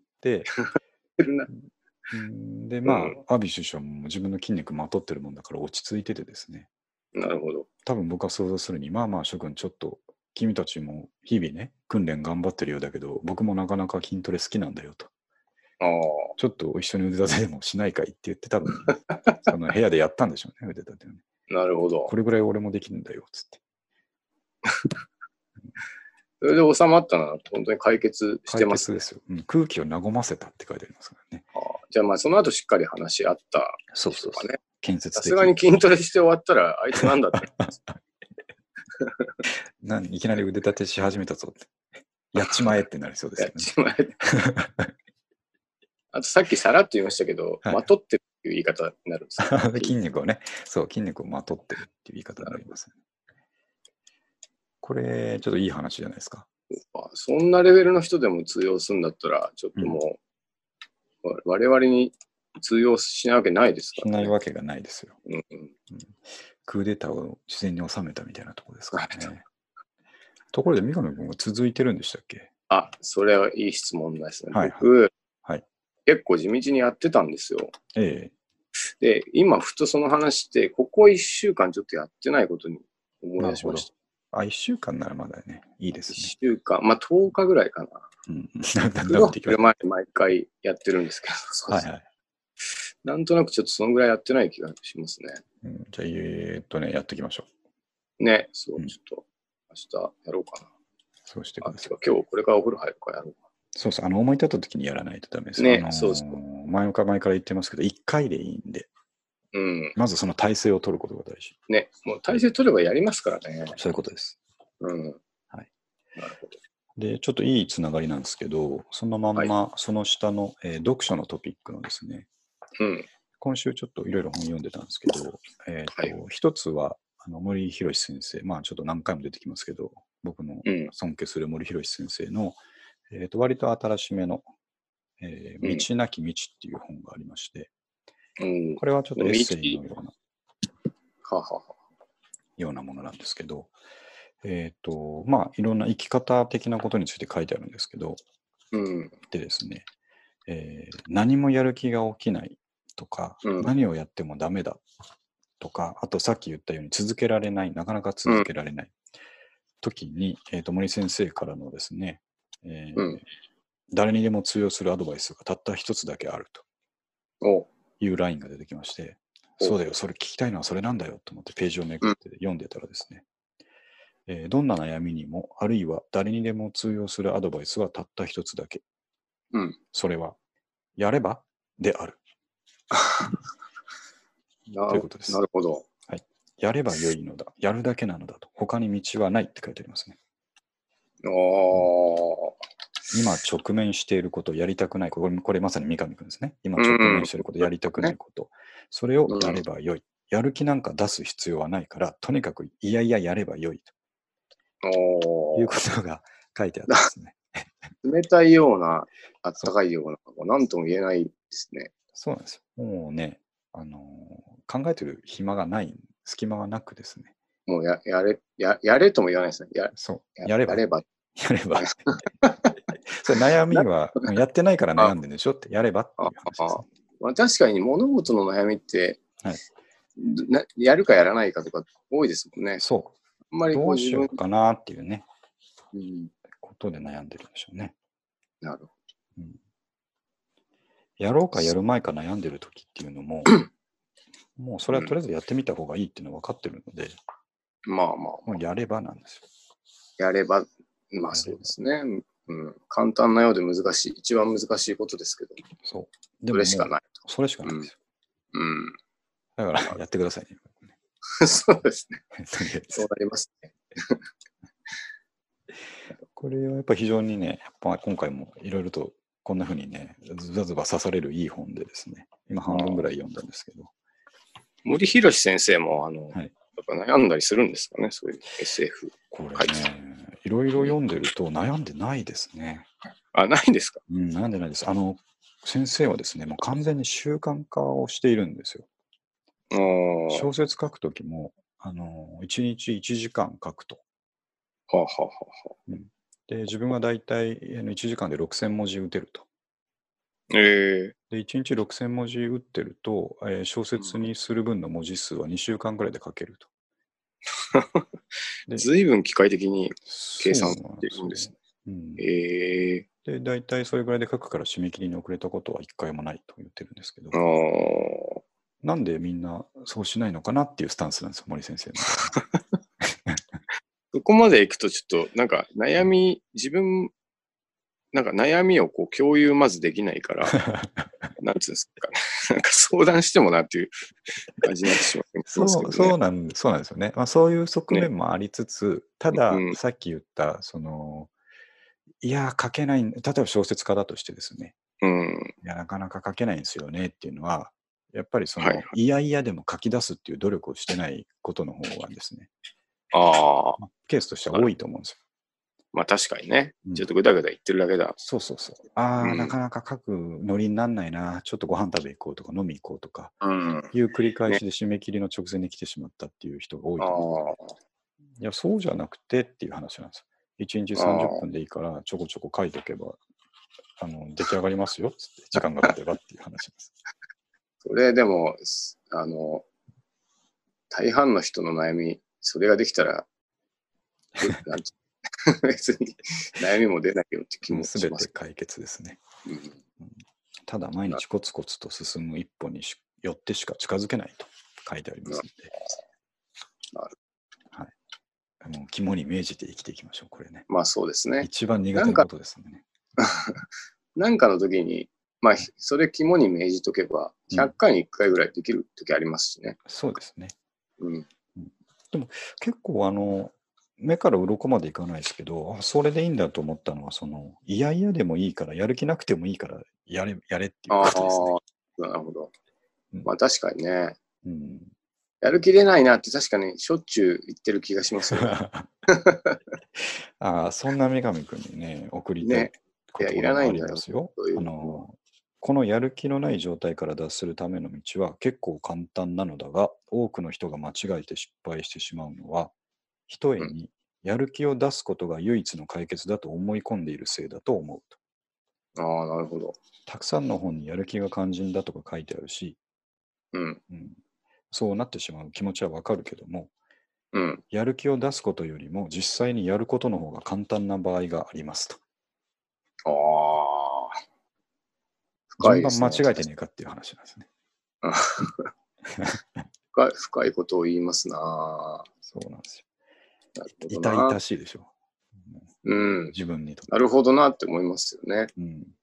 で、アビー首相も自分の筋肉まとってるもんだから落ち着いててですね。 なるほど。 多分僕は想像するに、諸君ちょっと、君たちも日々ね、訓練頑張ってるようだけど、僕もなかなか筋トレ好きなんだよと。ちょっと一緒に腕立てでもしないかいって言って、多分、その部屋でやったんでしょうね、腕立てをね。 なるほど。 これぐらい俺もできるんだよ、つって。 それで収まったな、本当に解決してます、 ね。ですよ、空気を和ませたって書いてありますからね。 じゃあその後しっかり話し合ったそうそうそう。建設的。 さすがに筋トレして終わったら、あいつなんだって。 いきなり腕立てし始めたぞって。やっちまえってなりそうですよね。やっちまえ。あとさっきさらっと言いましたけど、まとってるっていう言い方になるんですよ。 筋肉をね、そう、筋肉をまとってるっていう言い方になりますね。これ、ちょっといい話じゃないですか。 そんなレベルの人でも通用するんだったら、ちょっともう、我々に通用しないわけないですからね。しないわけがないですよ。 うんクーデターを自然に収めたみたいなところですからね。ところで、三上君は続いてるんでしたっけ？ それはいい質問ですね。 僕、 結構地道にやってたんですよ。で、今、ふとその話って、ここ1週間ちょっとやってないことに思い出しました。 1週間ならまだね、いいですね。 1週間、10日ぐらいかな。毎回やってるんですけど、なんとなくちょっとそのぐらいやってない気がしますね。 じゃあ、やっていきましょう。ね、そう、ちょっと明日やろうかな。 そうしてください。 今日これからお風呂入るからやろうかな。 そうそう、思い立った時にやらないとダメですね。そうそう。 前から言ってますけど、1回でいいんで。まずその体勢を取ることが大事。 ね、もう体勢取ればやりますからね。 そういうことです。 はい。 なるほど。で、ちょっといいつながりなんですけど、そのまんま、その下の、読書のトピックのですね、今週ちょっといろいろ本読んでたんですけど、一つは、森博先生、ちょっと何回も出てきますけど、僕の尊敬する森博先生の、割と新しめの、道なき道っていう本がありまして、これはちょっとエッセイのような、ようなものなんですけど、いろんな生き方的なことについて書いてあるんですけど、でですね、何もやる気が起きないとか、何をやってもダメだとか、あとさっき言ったように続けられない、なかなか続けられない時に、森先生からのですね、誰にでも通用するアドバイスがたった一つだけあるというラインが出てきまして、そうだよ、それ聞きたいのはそれなんだよと思ってページをめくって読んでたらですね、どんな悩みにも、あるいは誰にでも通用するアドバイスはたった一つだけ。それは、やればである。ということです。 なるほど。 はい。やれば良いのだ。やるだけなのだと。他に道はないって書いてありますね。今直面していることをやりたくないこと、これまさに三上君ですね。今直面していること、やりたくないこと、それをやれば良い。やる気なんか出す必要はないから、とにかくいやいややれば良いということが書いてあったんですね。 冷たいような、あったかいような、なんとも言えないですね。 そうなんですよ。もうね、考えてる暇がない、隙間がなくですね。 もうやれとも言わないですね。 そう。やれば。 やれば。 それ悩みは、やってないから悩んでるんでしょって、やればっていう話です、 確かに物事の悩みって、やるかやらないかとか多いですもんね。 そう。あんまりどうしようかなっていうね、ことで悩んでるんでしょうね。 なるほど。 やろうかやる前か悩んでる時っていうのも、もうそれはとりあえずやってみた方がいいっていうのは分かってるので、もうやればなんですよ。 やれば、そうですね。簡単なようで難しい、一番難しいことですけど。 そう。 それしかない。 それしかないんですよ。だからやってくださいね。 そうですね。そうなりますね。 これはやっぱ非常にね、やっぱ今回もいろいろとこんな風にね、ズバズバ刺されるいい本でですね、今半分ぐらい読んだんですけど。 森博先生もとか悩んだりするんですかね、そういう SF。 これね、いろいろ読んでると悩んでないですね。 ないんですか？ 悩んでないです。先生はですね、もう完全に習慣化をしているんですよ。小説書くときも、1日1時間書くと。 はあはあはあ。 で、自分はだいたい1時間で6000文字打てると。 で、 1日6000文字打ってると、小説にする分の文字数は2週間ぐらいで書けると。 ずいぶん機械的に計算してるんですね。で、大体それぐらいで書くから締め切りに遅れたことは一回もないと言ってるんですけど。なんでみんなそうしないのかなっていうスタンスなんですよ、森先生の。 そこまでいくとちょっと、なんか悩みをこう共有まずできないから、なんつうんですかね。なんか相談してもなっていう感じになってしまいますけどね。 そうなんですよね。そういう側面もありつつ、ただ、さっき言った、いや、書けない、例えば小説家だとしてですね、いや、なかなか書けないんですよねっていうのは、やっぱりいやいやでも書き出すっていう努力をしてないことの方がですね、ケースとしては多いと思うんですよ。 まあ確かにね。ちょっとぐだぐだ言ってるだけだ。 そう。なかなか書くノリになんないな、ちょっとご飯食べ行こうとか飲み行こうとか、いう繰り返しで締め切りの直前に来てしまったっていう人が多いと思う。いや、そうじゃなくてっていう話なんですよ。1日30分でいいからちょこちょこ書いとけば、出来上がりますよっつって、時間が経てばっていう話です。 それでも、大半の人の悩み、それができたら、別に悩みも出ないよって気もします。 すべて解決ですね。ただ毎日コツコツと進む一歩によってしか近づけないと書いてありますので。はい。もう肝に銘じて生きていきましょう、これね。 まあそうですね。 一番苦手なことですね。 なんかの時に、まあ、それ肝に銘じとけば、100回に1回ぐらいできる時ありますしね。 そうですね。でも結構目から鱗までいかないですけど、それでいいんだと思ったのは、いやいやでもいいから、やる気なくてもいいから、やれっていうことですね。 なるほど。まあ確かにね。やる気出ないなって確かにしょっちゅう言ってる気がしますよね。 そんな三上君にね、送りたい言葉がありますよ。このやる気のない状態から脱するための道は結構簡単なのだが、多くの人が間違えて失敗してしまうのは、ひとえにやる気を出すことが唯一の解決だと思い込んでいるせいだと思うと。 なるほど。 たくさんの本にやる気が肝心だとか書いてあるし、そうなってしまう気持ちはわかるけども、やる気を出すことよりも実際にやることの方が簡単な場合がありますと。順番間違えてねえかっていう話なんですね。 深いことを言いますな。 そうなんですよ。痛々しいでしょ。自分にとって。 なるほどなって思いますよね。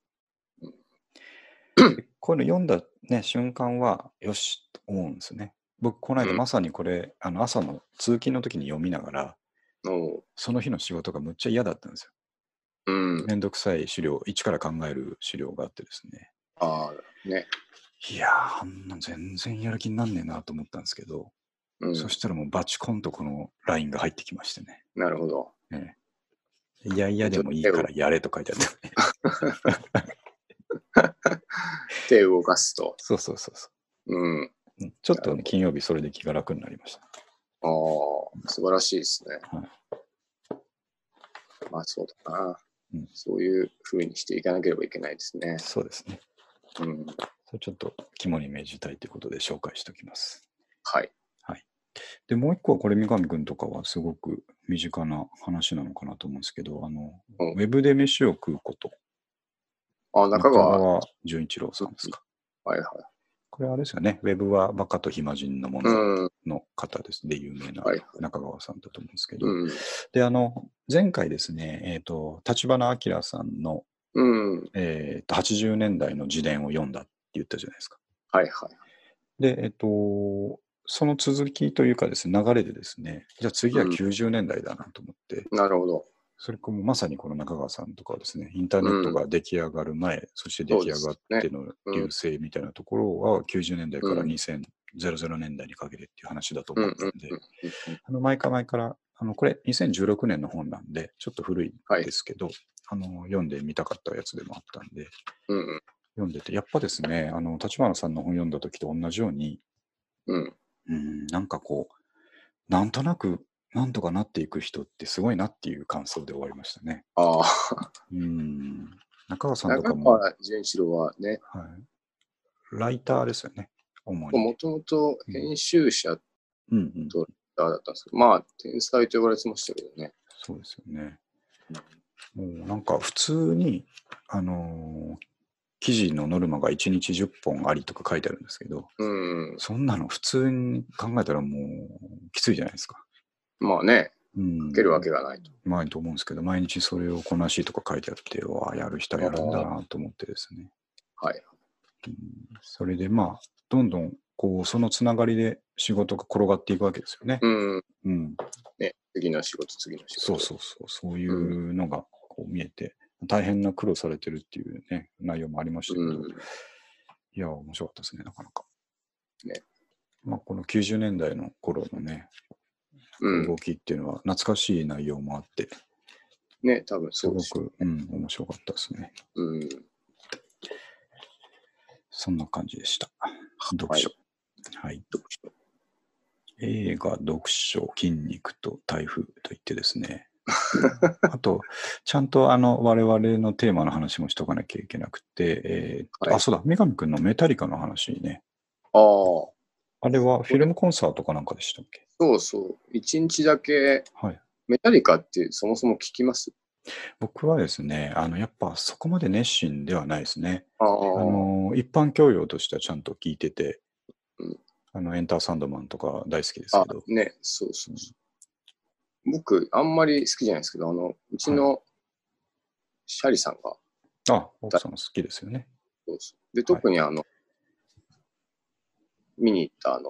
こういうの読んだ、ね、瞬間は、よしと思うんですよね。僕、この間まさにこれ、朝の通勤の時に読みながら、その日の仕事がむっちゃ嫌だったんですよ。めんどくさい資料、一から考える資料があってですね。いやー、全然やる気になんねえなと思ったんですけど、そしたらもうバチコンとこのラインが入ってきましてね。 なるほど。 いやいやでもいいからやれと書いてあったね。 手を動かすと。 そう。ちょっと金曜日それで気が楽になりました。 素晴らしいですね。まあそうだな。そういうふうにしていかなければいけないですね。 そうですね。それちょっと肝に銘じたいということで紹介しておきます。 はい。 で、もう一個はこれ三上君とかはすごく身近な話なのかなと思うんですけど、ウェブで飯を食うこと。中川純一郎さんですか。これはあれですよね。ウェブはバカと暇人のものの方ですで有名な中川さんだと思うんですけど。で、前回ですね、立花明さんの、80年代の自伝を読んだって言ったじゃないですか。で、その続きというかですね、流れでですね、じゃあ次は90年代だなと思って。 なるほど。 それかもまさにこの中川さんとかはですね、インターネットが出来上がる前、そして出来上がっての流星みたいなところは90年代から2000 00年代にかけてっていう話だと思ったんで、前からこれ2016年の本なんで、ちょっと古いですけど、はい、読んでみたかったやつでもあったんで、読んでて、やっぱですね、立花さんの本読んだ時と同じように、なんかこう、なんとなく、なんとかなっていく人ってすごいなっていう感想で終わりましたね。 ああ。 中川さんとかも。 中川淳一郎はね、 はい、ライターですよね、主に。 もともと編集者とライターだったんですけど、まあ、天才と呼ばれてましたけどね。 そうですよね。もうなんか普通に、記事のノルマが1日10本ありとか書いてあるんですけど、そんなの普通に考えたらもうきついじゃないですか。 まあね、書けるわけがないと。 まあと思うんですけど、毎日それをこなしとか書いてあって、やる人はやるんだなと思ってですね。 はい。 それでまあ、どんどんこうそのつながりで仕事が転がっていくわけですよね。 ね、次の仕事。 そういうのがこう見えて、大変な苦労されてるっていうね、内容もありましたけど、いや、面白かったですね、なかなか。 ね。 まあ、この90年代の頃のね、動きっていうのは懐かしい内容もあって、 ね、多分そうです。 すごく、面白かったですね。そんな感じでした。読書。はい。映画、読書、筋肉と台風といってですね。あと、ちゃんと我々のテーマの話もしとかなきゃいけなくて、そうだ、三上くんのメタリカの話ね。あれはフィルムコンサートかなんかでしたっけ？ そうそう。一日だけ、メタリカってそもそも聞きます？ 僕はですね、やっぱそこまで熱心ではないですね。一般教養としてはちゃんと聞いてて、エンターサンドマンとか大好きですけど。 ね、そう。僕、あんまり好きじゃないですけど、うちのシャリさんが。 奥さん好きですよね。 で、特に見に行った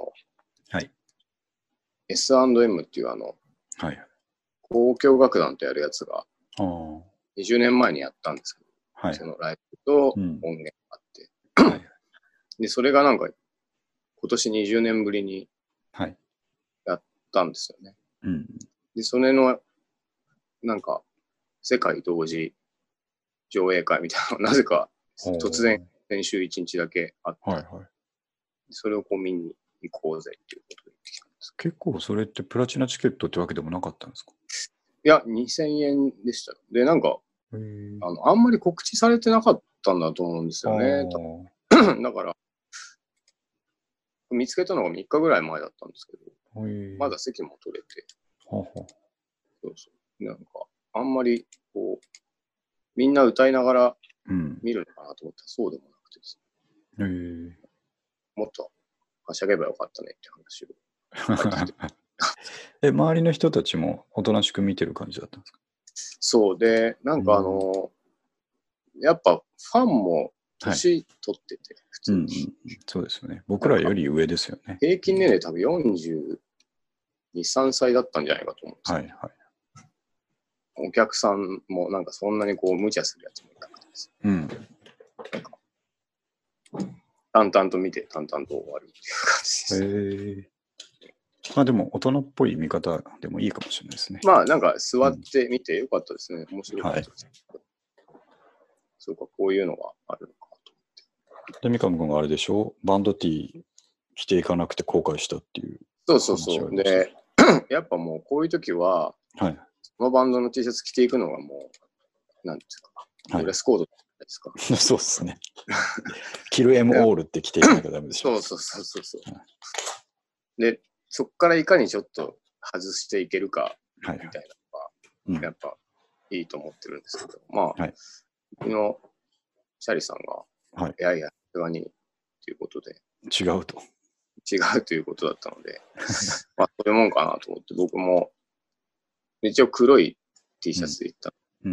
S&M っていう交響楽団とやるやつが、20年前にやったんですけど、そのライブと音源があって、で、それがなんか、今年20年ぶりにやったんですよね。で、それの、なんか、世界同時上映会みたいなのがなぜか突然先週1日だけあって、それをこう見に行こうぜっていうことで言ってきたんです。 結構それってプラチナチケットってわけでもなかったんですか？ いや、2000円でした。で、なんか、あんまり告知されてなかったんだと思うんですよね。だから、見つけたのが3日ぐらい前だったんですけど、まだ席も取れて、なんか、あんまりこう、みんな歌いながら見るのかなと思ったらそうでもなくてですね。もっとはしゃげばよかったねって話を。周りの人たちもおとなしく見てる感じだったんですか？ そうで、なんかやっぱファンも年取ってて、普通に。 そうですよね。僕らより上ですよね。 平均年齢多分42、3歳だったんじゃないかと思うんですよ。お客さんもなんかそんなにこう無茶するやつもいなくてですね。淡々と見て、淡々と終わるっていう感じです。 まあでも大人っぽい見方でもいいかもしれないですね。 まあなんか座ってみてよかったですね。面白かったです。そうか、こういうのがあるのかと思って。 で、三上君があれでしょ？バンド T 着ていかなくて後悔したっていう。 そう。で、やっぱもうこういう時は、このバンドの T シャツ着ていくのがもう、なんですか、ドレスコードじゃないですか。 そうですね。キルエムオールって着ていかなきゃダメでしょ。 そう。で、そこからいかにちょっと外していけるか、みたいなのが、やっぱいいと思ってるんですけど、まあ、昨日、シャリさんが、いや、さすがに、ということで。 違うということだったので、まあ、そういうもんかなと思って、僕も、一応黒い T シャツで行った。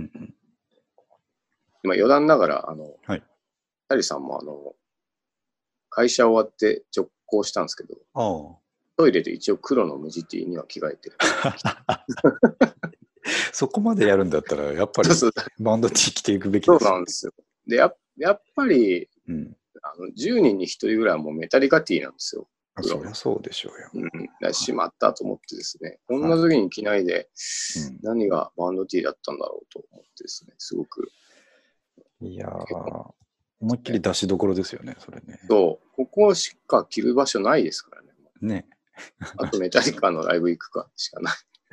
今、余談ながら、シャリさんも、会社終わって直行したんですけど、トイレで一応黒の無地 T には着替えてる。 そこまでやるんだったら、やっぱりバンド T 着ていくべきです。そうなんですよ。で、やっぱり、10人に1人ぐらいはもうメタリカ T なんですよ。 そりゃそうでしょうよ。 しまったと思ってですね、こんな時に着ないで、何がバンド T だったんだろうと思ってですね、すごく。 いやー、思いっきり出しどころですよね、それね。 そう、ここしか着る場所ないですからね。 ね。 あとメタリカのライブ行くかしかない。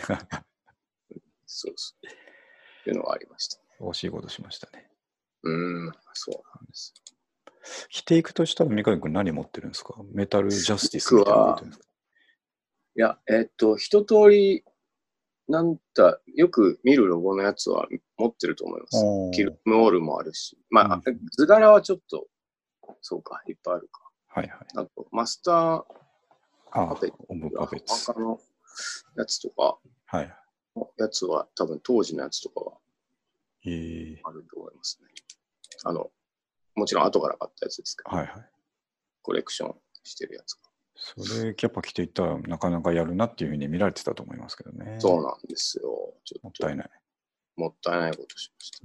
そうそう。っていうのがありました。 惜しいことしましたね。 そうなんです。 着ていくとしたら、三上君何持ってるんですか？メタルジャスティスみたいなの持ってるんですか？ いや、一通り、よく見るロゴのやつは持ってると思います。キルムオールもあるし。まあ、図柄はちょっと、そうか、いっぱいあるか。 はいはい。 あと、マスターパペッツ。オムパペッツ。 他のやつとか、やつは多分当時のやつとかは、あると思いますね。もちろん後から買ったやつですけど、コレクションしてるやつが。 それやっぱ着ていったらなかなかやるなっていうふうに見られてたと思いますけどね。 そうなんですよ。ちょっともったいない。 もったいないことしました。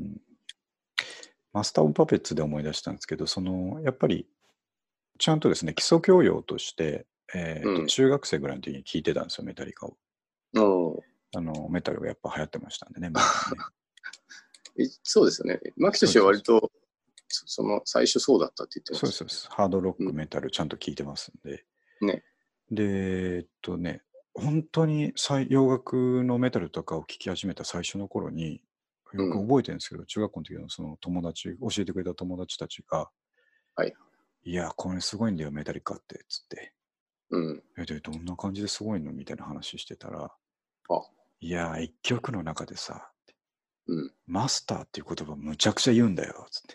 マスター・オブ・パペッツで思い出したんですけど、やっぱりちゃんとですね、基礎教養として、中学生ぐらいの時に聞いてたんですよ、メタリカを。メタルがやっぱ流行ってましたんでね。 そうですよね。牧俊は割と最初そうだったって言ってました。 そうです。ハードロック、メタルちゃんと聞いてますんで。で、本当に洋楽のメタルとかを聴き始めた最初の頃に、よく覚えてるんですけど、中学校の時のその友達、教えてくれた友達たちが、いや、これすごいんだよ、メタリカって、つって。で、どんな感じですごいのみたいな話してたら、いや、一曲の中でさ、マスターっていう言葉むちゃくちゃ言うんだよ、つって。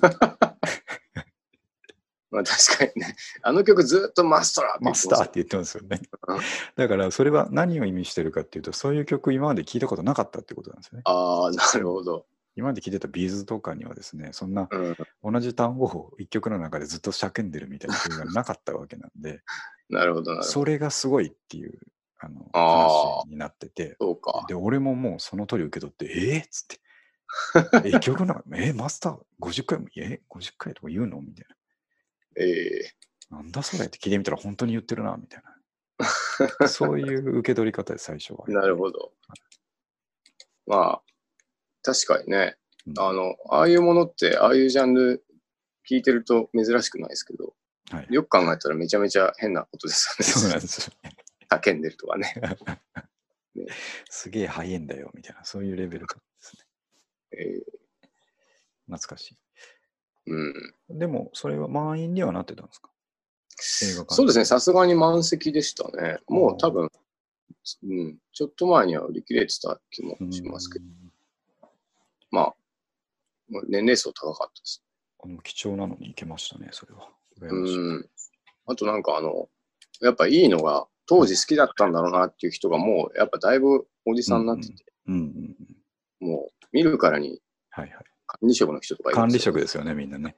まあ確かにね、あの曲ずっとマスターって言ってますよね。だからそれは何を意味してるかっていうと、そういう曲今まで聞いたことなかったってことなんですよね。 なるほど。 今まで聞いてたビーズとかにはですね、そんな同じ単語を一曲の中でずっと叫んでるみたいな曲がなかったわけなんで、 なるほど。 それがすごいっていう話になってて、で、俺ももうその通り受け取って、っつって、一曲の中で、マスター50回も、50回とか言うのみたいな。なんだそれって聞いてみたら本当に言ってるな、みたいな。そういう受け取り方で最初は。 なるほど。まあ、確かにね、ああいうものって、ああいうジャンル聞いてると珍しくないですけど、よく考えたらめちゃめちゃ変なことですよね。 そうなんですよね。 叫んでるとかね。 すげえ早いんだよ、みたいな、そういうレベルですね。懐かしい。でも、それは満員にはなってたんですか？ 映画館。そうですね、さすがに満席でしたね。もう多分、ちょっと前には売り切れてた気もしますけど。まあ、年齢層高かったです。 貴重なのに行けましたね、それは。 あとなんかやっぱいいのが、当時好きだったんだろうなっていう人がもう、やっぱだいぶおじさんになってて、もう見るからに、管理職の人とかいるんですよ。 管理職ですよね、みんなね。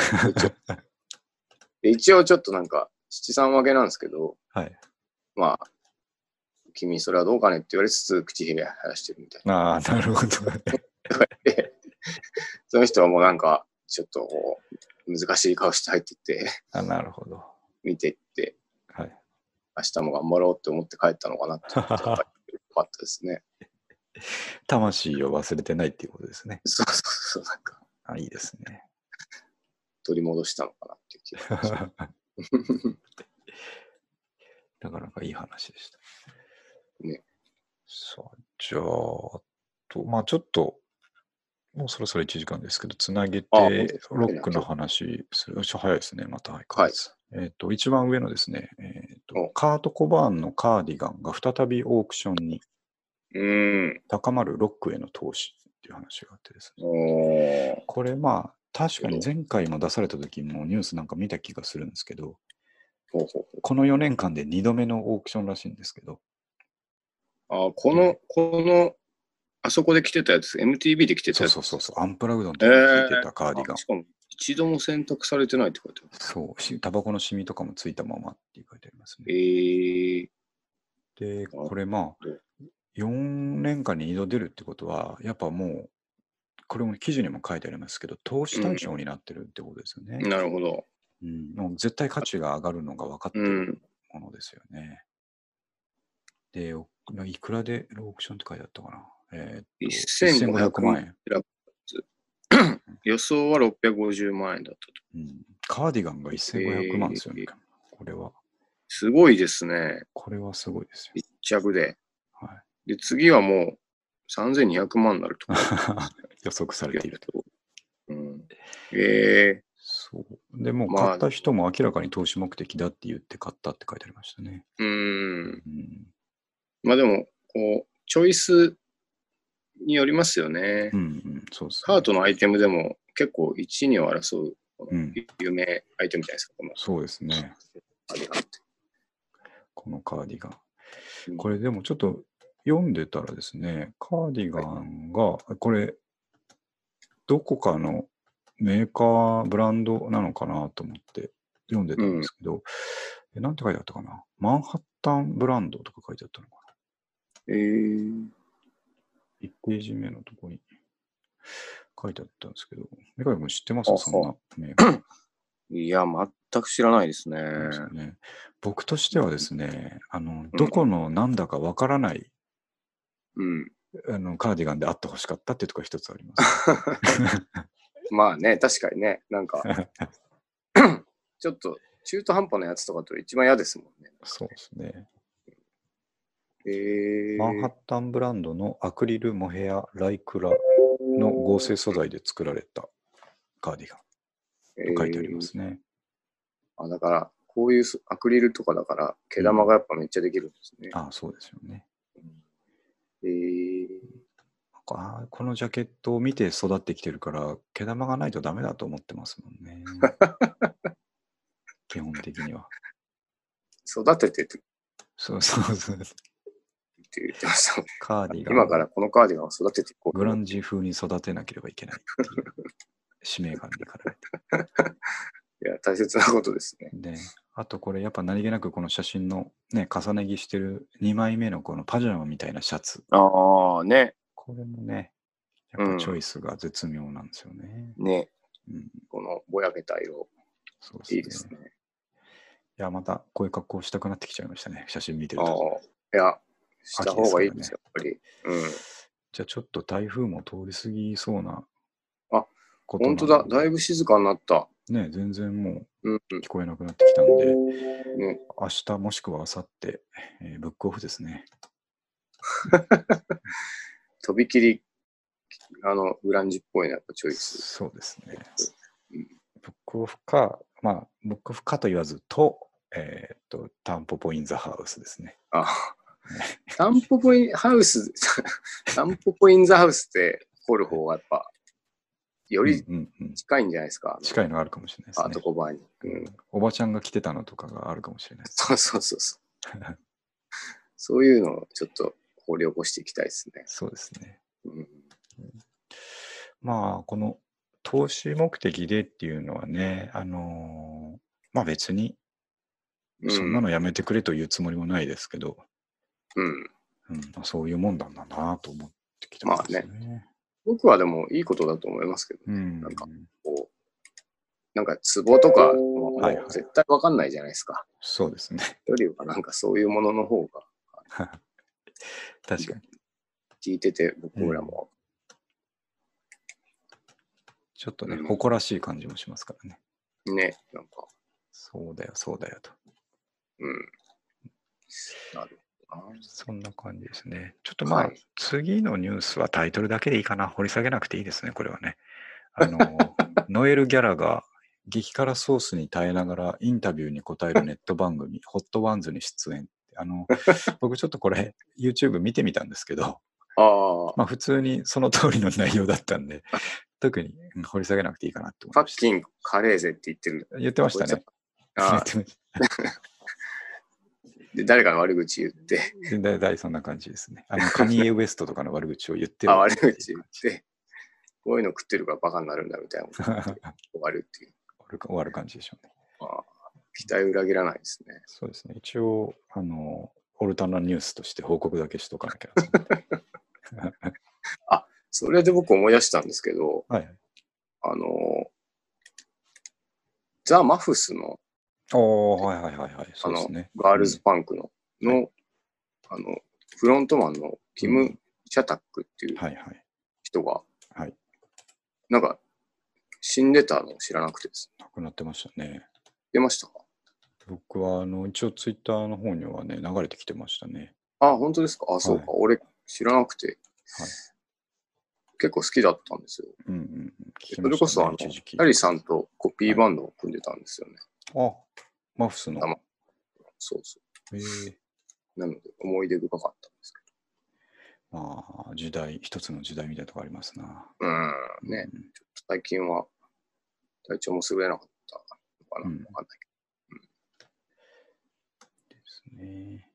一応ちょっとなんか、七三分けなんですけど、まあ、君それはどうかねって言われつつ、口ひげ生やしてるみたいな。 なるほど。 その人はもうなんか、ちょっと難しい顔して入ってって、 なるほど。 見ていって、明日も頑張ろうって思って帰ったのかなって、やっぱりよかったですね。 魂を忘れてないっていうことですね。 そう、なんか。 いいですね。 取り戻したのかなっていう気がします。 なかなかいい話でした。 ね。 じゃあ、まあちょっと、もうそろそろ1時間ですけど、つなげて、ロックの話する。早いですね、また。一番上のですね、カート・コバーンのカーディガンが再びオークションに、高まるロックへの投資っていう話があってですね。これまあ、確かに前回も出された時もニュースなんか見た気がするんですけど、この4年間で2度目のオークションらしいんですけど。 あそこで着てたやつ、MTV で着てたやつ。 そう、アンプラグドの時に着てたカーディガン。 しかも、一度も選択されてないって書いてある。 そう、タバコのシミとかもついたままって書いてありますね。で、これまあ、4年間に2度出るってことは、やっぱもう、これも記事にも書いてありますけど、投資対象になってるってことですよね。 なるほど。 もう絶対価値が上がるのが分かってるものですよね。で、いくらでオークションって書いてあったかな。1500万円。 予想は650万円だったと。 カーディガンが1500万ですよね。これは。 すごいですね。 これはすごいですよ。 一着で。 はい。 で、次はもう3200万になると。 予測されていると。そう。でも、買った人も明らかに投資目的だって言って買ったって書いてありましたね。 まあでも、こう、チョイスによりますよね。 そうですね。 カートのアイテムでも結構1、2を争う、有名アイテムじゃないですか。 そうですね。このカーディガン。これでもちょっと読んでたらですね、カーディガンが、これ、どこかのメーカー、ブランドなのかなと思って読んでたんですけど、なんて書いてあったかな。マンハッタンブランドとか書いてあったのかな。1ページ目のところに書いてあったんですけど、メカ君知ってます？そんなメーカー。 いや、全く知らないですね。 僕としてはですね、どこのなんだかわからない、カーディガンであってほしかったっていうところが一つあります。 まあね、確かにね、なんか、ちょっと中途半端なやつとかと一番嫌ですもんね。 そうですね。マンハッタンブランドのアクリルモヘアライクラの合成素材で作られたカーディガンと書いてありますね。 だから、こういうアクリルとかだから、毛玉がやっぱめっちゃできるんですね。 そうですよね。このジャケットを見て育ってきてるから、毛玉がないとダメだと思ってますもんね。基本的には。 育ててって。 そうそうそう。 って言ってました。 カーディガン。 今からこのカーディガンを育てていこう。 グランジ風に育てなければいけないっていう使命感に駆られて。 いや、大切なことですね。 で、あとこれやっぱ何気なくこの写真のね、重ね着してる2枚目のこのパジャマみたいなシャツ。 ね。 これもね、やっぱチョイスが絶妙なんですよね。 ね。このぼやけた色。 そうですね。 いいですね。 いや、またこういう格好したくなってきちゃいましたね。写真見てると。 いや、した方がいいですよ、やっぱり。 じゃあちょっと台風も通り過ぎそうなこと。本当だ、だいぶ静かになった。 ね、全然もう聞こえなくなってきたんで、明日もしくは明後日、ブックオフですね。 とびきり、グランジっぽいな、やっぱチョイス。 そうですね。ブックオフか、まあ、ブックオフかと言わずと、タンポポインザハウスですね。 タンポポインハウス、タンポポインザハウスって掘る方がやっぱ、より近いんじゃないですか。 近いのがあるかもしれないですね。 アートコバーに。 おばちゃんが着てたのとかがあるかもしれない。 そう。そういうのをちょっと掘り起こしていきたいですね。 そうですね。まあ、この投資目的でっていうのはね、まあ別に、そんなのやめてくれというつもりもないですけど、そういうもんなんだなと思ってきたんですね。 僕はでもいいことだと思いますけど、なんかこう、なんかツボとかも絶対わかんないじゃないですか。 そうですね。 よりはなんかそういうものの方が。 確かに。 聞いてて僕らも。 ちょっとね、誇らしい感じもしますからね。 ね、なんか。 そうだよと。 なるほどな。 そんな感じですね。ちょっとまあ、次のニュースはタイトルだけでいいかな。掘り下げなくていいですね、これはね。ノエル・ギャラが激辛ソースに耐えながらインタビューに答えるネット番組、ホットワンズに出演。僕ちょっとこれ YouTube 見てみたんですけど、まあ普通にその通りの内容だったんで、特に掘り下げなくていいかなって思いました。 ファッキンカレーゼって言ってる。 言ってましたね。 で誰かの悪口言って。 大体そんな感じですね。カニエ・ウエストとかの悪口を言ってる。 悪口言って、こういうの食ってるからバカになるんだみたいな終わるっていう。 終わる感じでしょうね。 期待裏切らないですね。 そうですね。一応、オルタナニュースとして報告だけしとかなきゃ。それで僕思い出したんですけど、ザ・マフスのはいはいはいはい。そうですね。 ガールズパンクの、フロントマンのキム・シャタックっていう人が、なんか死んでたのを知らなくてですね。亡くなってましたね。 出ましたか？ 僕は一応ツイッターの方にはね、流れてきてましたね。 本当ですか？そうか。俺知らなくて、結構好きだったんですよ。それこそタリさんとコピーバンドを組んでたんですよね。 マフスの。 そうそう。なので、思い出深かったんですけど。一つの時代みたいなとこありますな。 ね。ちょっと最近は体調も優れなかったのかな。わかんないけど。ですね。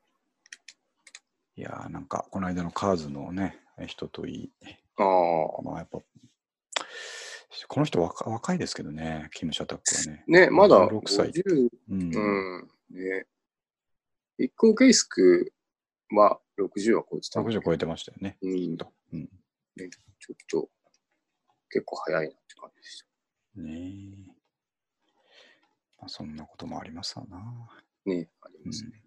いやなんか、この間のカーズのね、人といい。やっぱ、この人若いですけどね、キム・シャタックはね。 ね、まだ 16歳。 ね。一向ケイスクは60は超えてた。 60超えてましたよね。 ね、ちょっと、結構早いなって感じでした。 ねえ。そんなこともありますわな。 ね、ありますね。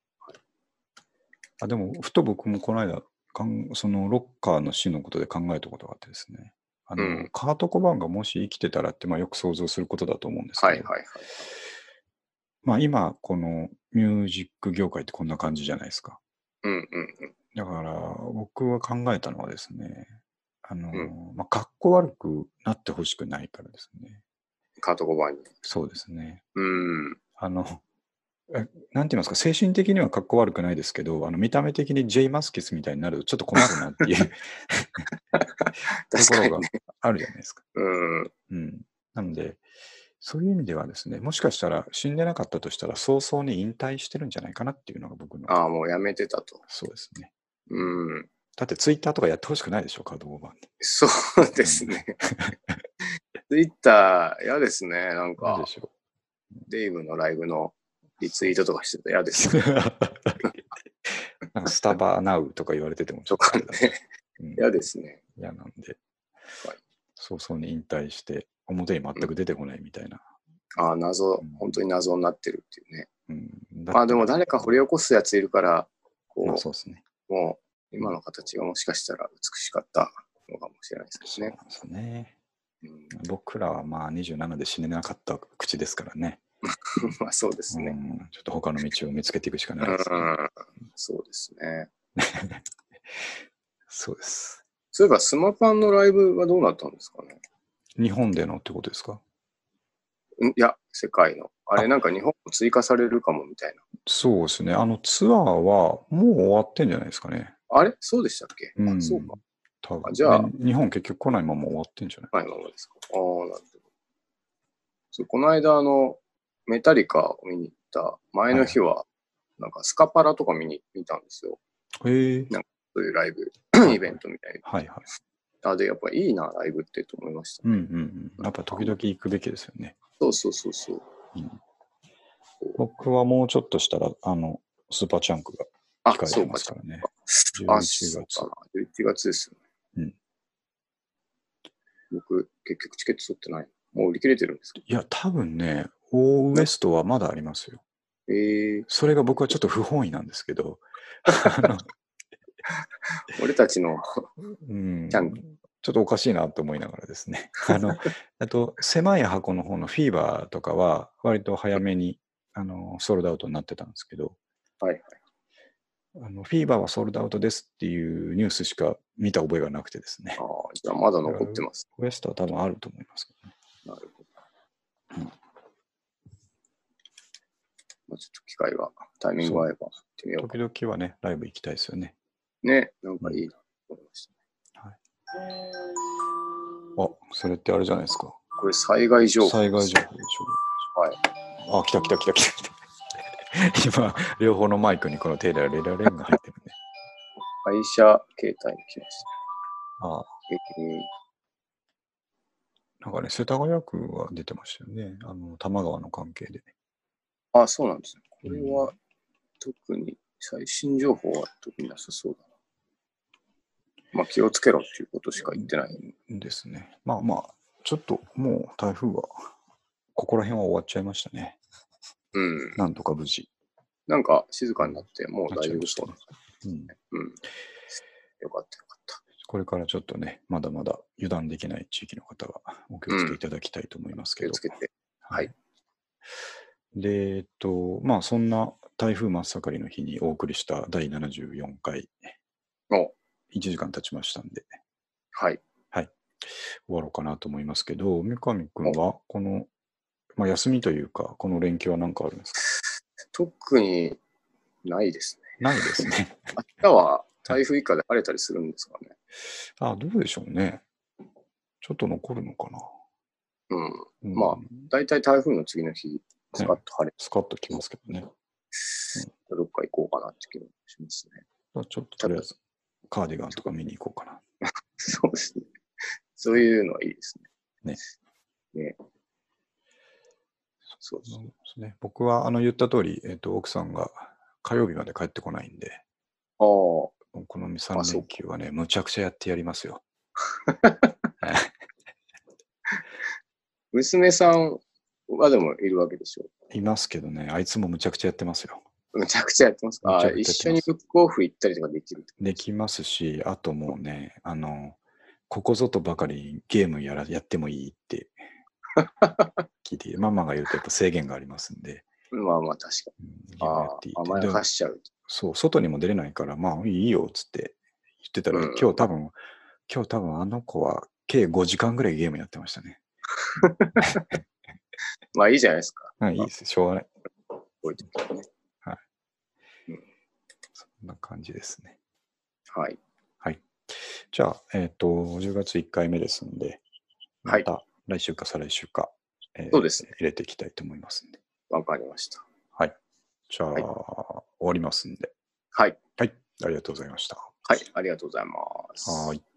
でも、ふと僕もこの間、そのロッカーの死のことで考えたことがあってですね。カート・コバーンがもし生きてたらって、よく想像することだと思うんですけど、今、このミュージック業界ってこんな感じじゃないですか。だから、僕は考えたのはですね、かっこ悪くなってほしくないからですね。 カート・コバーンに。 そうですね。なんて言いますか、精神的にはかっこ悪くないですけど、見た目的にジェイ・マスキスみたいになるとちょっと困るなっていうところがあるじゃないですか。なので、そういう意味ではですね、もしかしたら死んでなかったとしたら早々に引退してるんじゃないかなっていうのが僕の。 もうやめてたと。 そうですね。だってツイッターとかやってほしくないでしょ、カードオーバーって。 そうですね。ツイッター嫌ですね、なんか。デイブのライブのリツイートとかしてたら嫌ですね。 なんかスタバナウとか言われててもちょっと嫌ですね。 嫌なんで、早々に引退して表に全く出てこないみたいな。 本当に謎になってるっていうね。でも誰か掘り起こすやついるから、 そうですね。 もう今の形がもしかしたら美しかったのかもしれないですね。 そうなんですね。僕らは27で死ねなかった口ですからね。 そうですね。 ちょっと他の道を見つけていくしかないですね。 そうですね。 そうです。 そういえばスマパンのライブはどうなったんですかね？ 日本でのってことですか？ いや、世界の。なんか日本も追加されるかもみたいな。 そうですね。ツアーはもう終わってんじゃないですかね。 そうでしたっけ？そうか。 多分。じゃあ、日本結局来ないまま終わってんじゃない？ 来ないままですか。なるほど。この間、メタリカを見に行った前の日は、なんかスカパラとか見たんですよ。なんかそういうライブ、イベントみたいな。で、やっぱいいな、ライブってと思いました。 やっぱ時々行くべきですよね。 そう。 僕はもうちょっとしたら、スーパーチャンクが控えてますからね。 11月ですよね。僕、結局チケット取ってない。もう売り切れてるんですか？ いや、多分ね、オーウエストはまだありますよ。それが僕はちょっと不本意なんですけど。 俺たちのちょっとおかしいなと思いながらですね。あと、狭い箱の方のフィーバーとかは、割と早めにソールドアウトになってたんですけど、フィーバーはソールドアウトですっていうニュースしか見た覚えがなくてですね。 じゃあまだ残ってます。 ウエストは多分あると思いますけどね。 なるほど。ちょっと機会が、タイミングが合えば行ってみようか。 時々はね、ライブ行きたいですよね。 ね、なんかいいなと思いましたね。それってあれじゃないですか。 これ災害情報。 災害情報でしょ。来た。今、両方のマイクにこのテレラレラレンが入ってるね。 会社携帯に来ました。 なんかね、世田谷区は出てましたよね。多摩川の関係でね。 そうなんですね。これは特に最新情報は特になさそうだな。気をつけろっていうことしか言ってないですね。ちょっともう台風は、ここら辺は終わっちゃいましたね。 なんとか無事。 なんか静かになって、もう大丈夫そうだ。よかった。 これからちょっとね、まだまだ油断できない地域の方はお気をつけいただきたいと思いますけど。 気をつけて。 はい。で、まあ、そんな台風真っ盛りの日にお送りした第74回。1時間経ちましたんで。 はい。 はい。終わろうかなと思いますけど、三上くんは、この、まあ、休みというか、この連休は何かあるんですか？ 特にないですね。 ないですね。 明日は台風以下で晴れたりするんですかね。 どうでしょうね。ちょっと残るのかな。 まあ、大体台風の次の日、スカッと晴れ、 スカッときますけどね。 どっか行こうかなって気がしますね。 ちょっととりあえず、カーディガンとか見に行こうかな。 そうですね。そういうのはいいですね。 ね。 そうですね。僕は言った通り、奥さんが火曜日まで帰ってこないんで、この3連休はね、むちゃくちゃやってやりますよ。 娘さんはでもいるわけでしょ？ いますけどね、あいつもむちゃくちゃやってますよ。 むちゃくちゃやってますか？一緒にブックオフ行ったりとかできる？ できますし、あともうね、ここぞとばかりゲームやってもいいって聞いて、ママが言うとやっぱ制限がありますんで。 まあまあ確かに。甘やかしちゃう。 そう、外にも出れないから、まあいいよっつって言ってたら、今日多分あの子は計5時間ぐらいゲームやってましたね。 まあいいじゃないですか。 いいです、しょうがない。 置いてきてね。 はい。そんな感じですね。 はい。 はい。じゃあ、10月1回目ですので、また来週か再来週か、 そうですね。 入れていきたいと思いますんで。 わかりました。 はい。じゃあ、終わりますんで。 はい。 はい。ありがとうございました。 はい。ありがとうございます。 はい。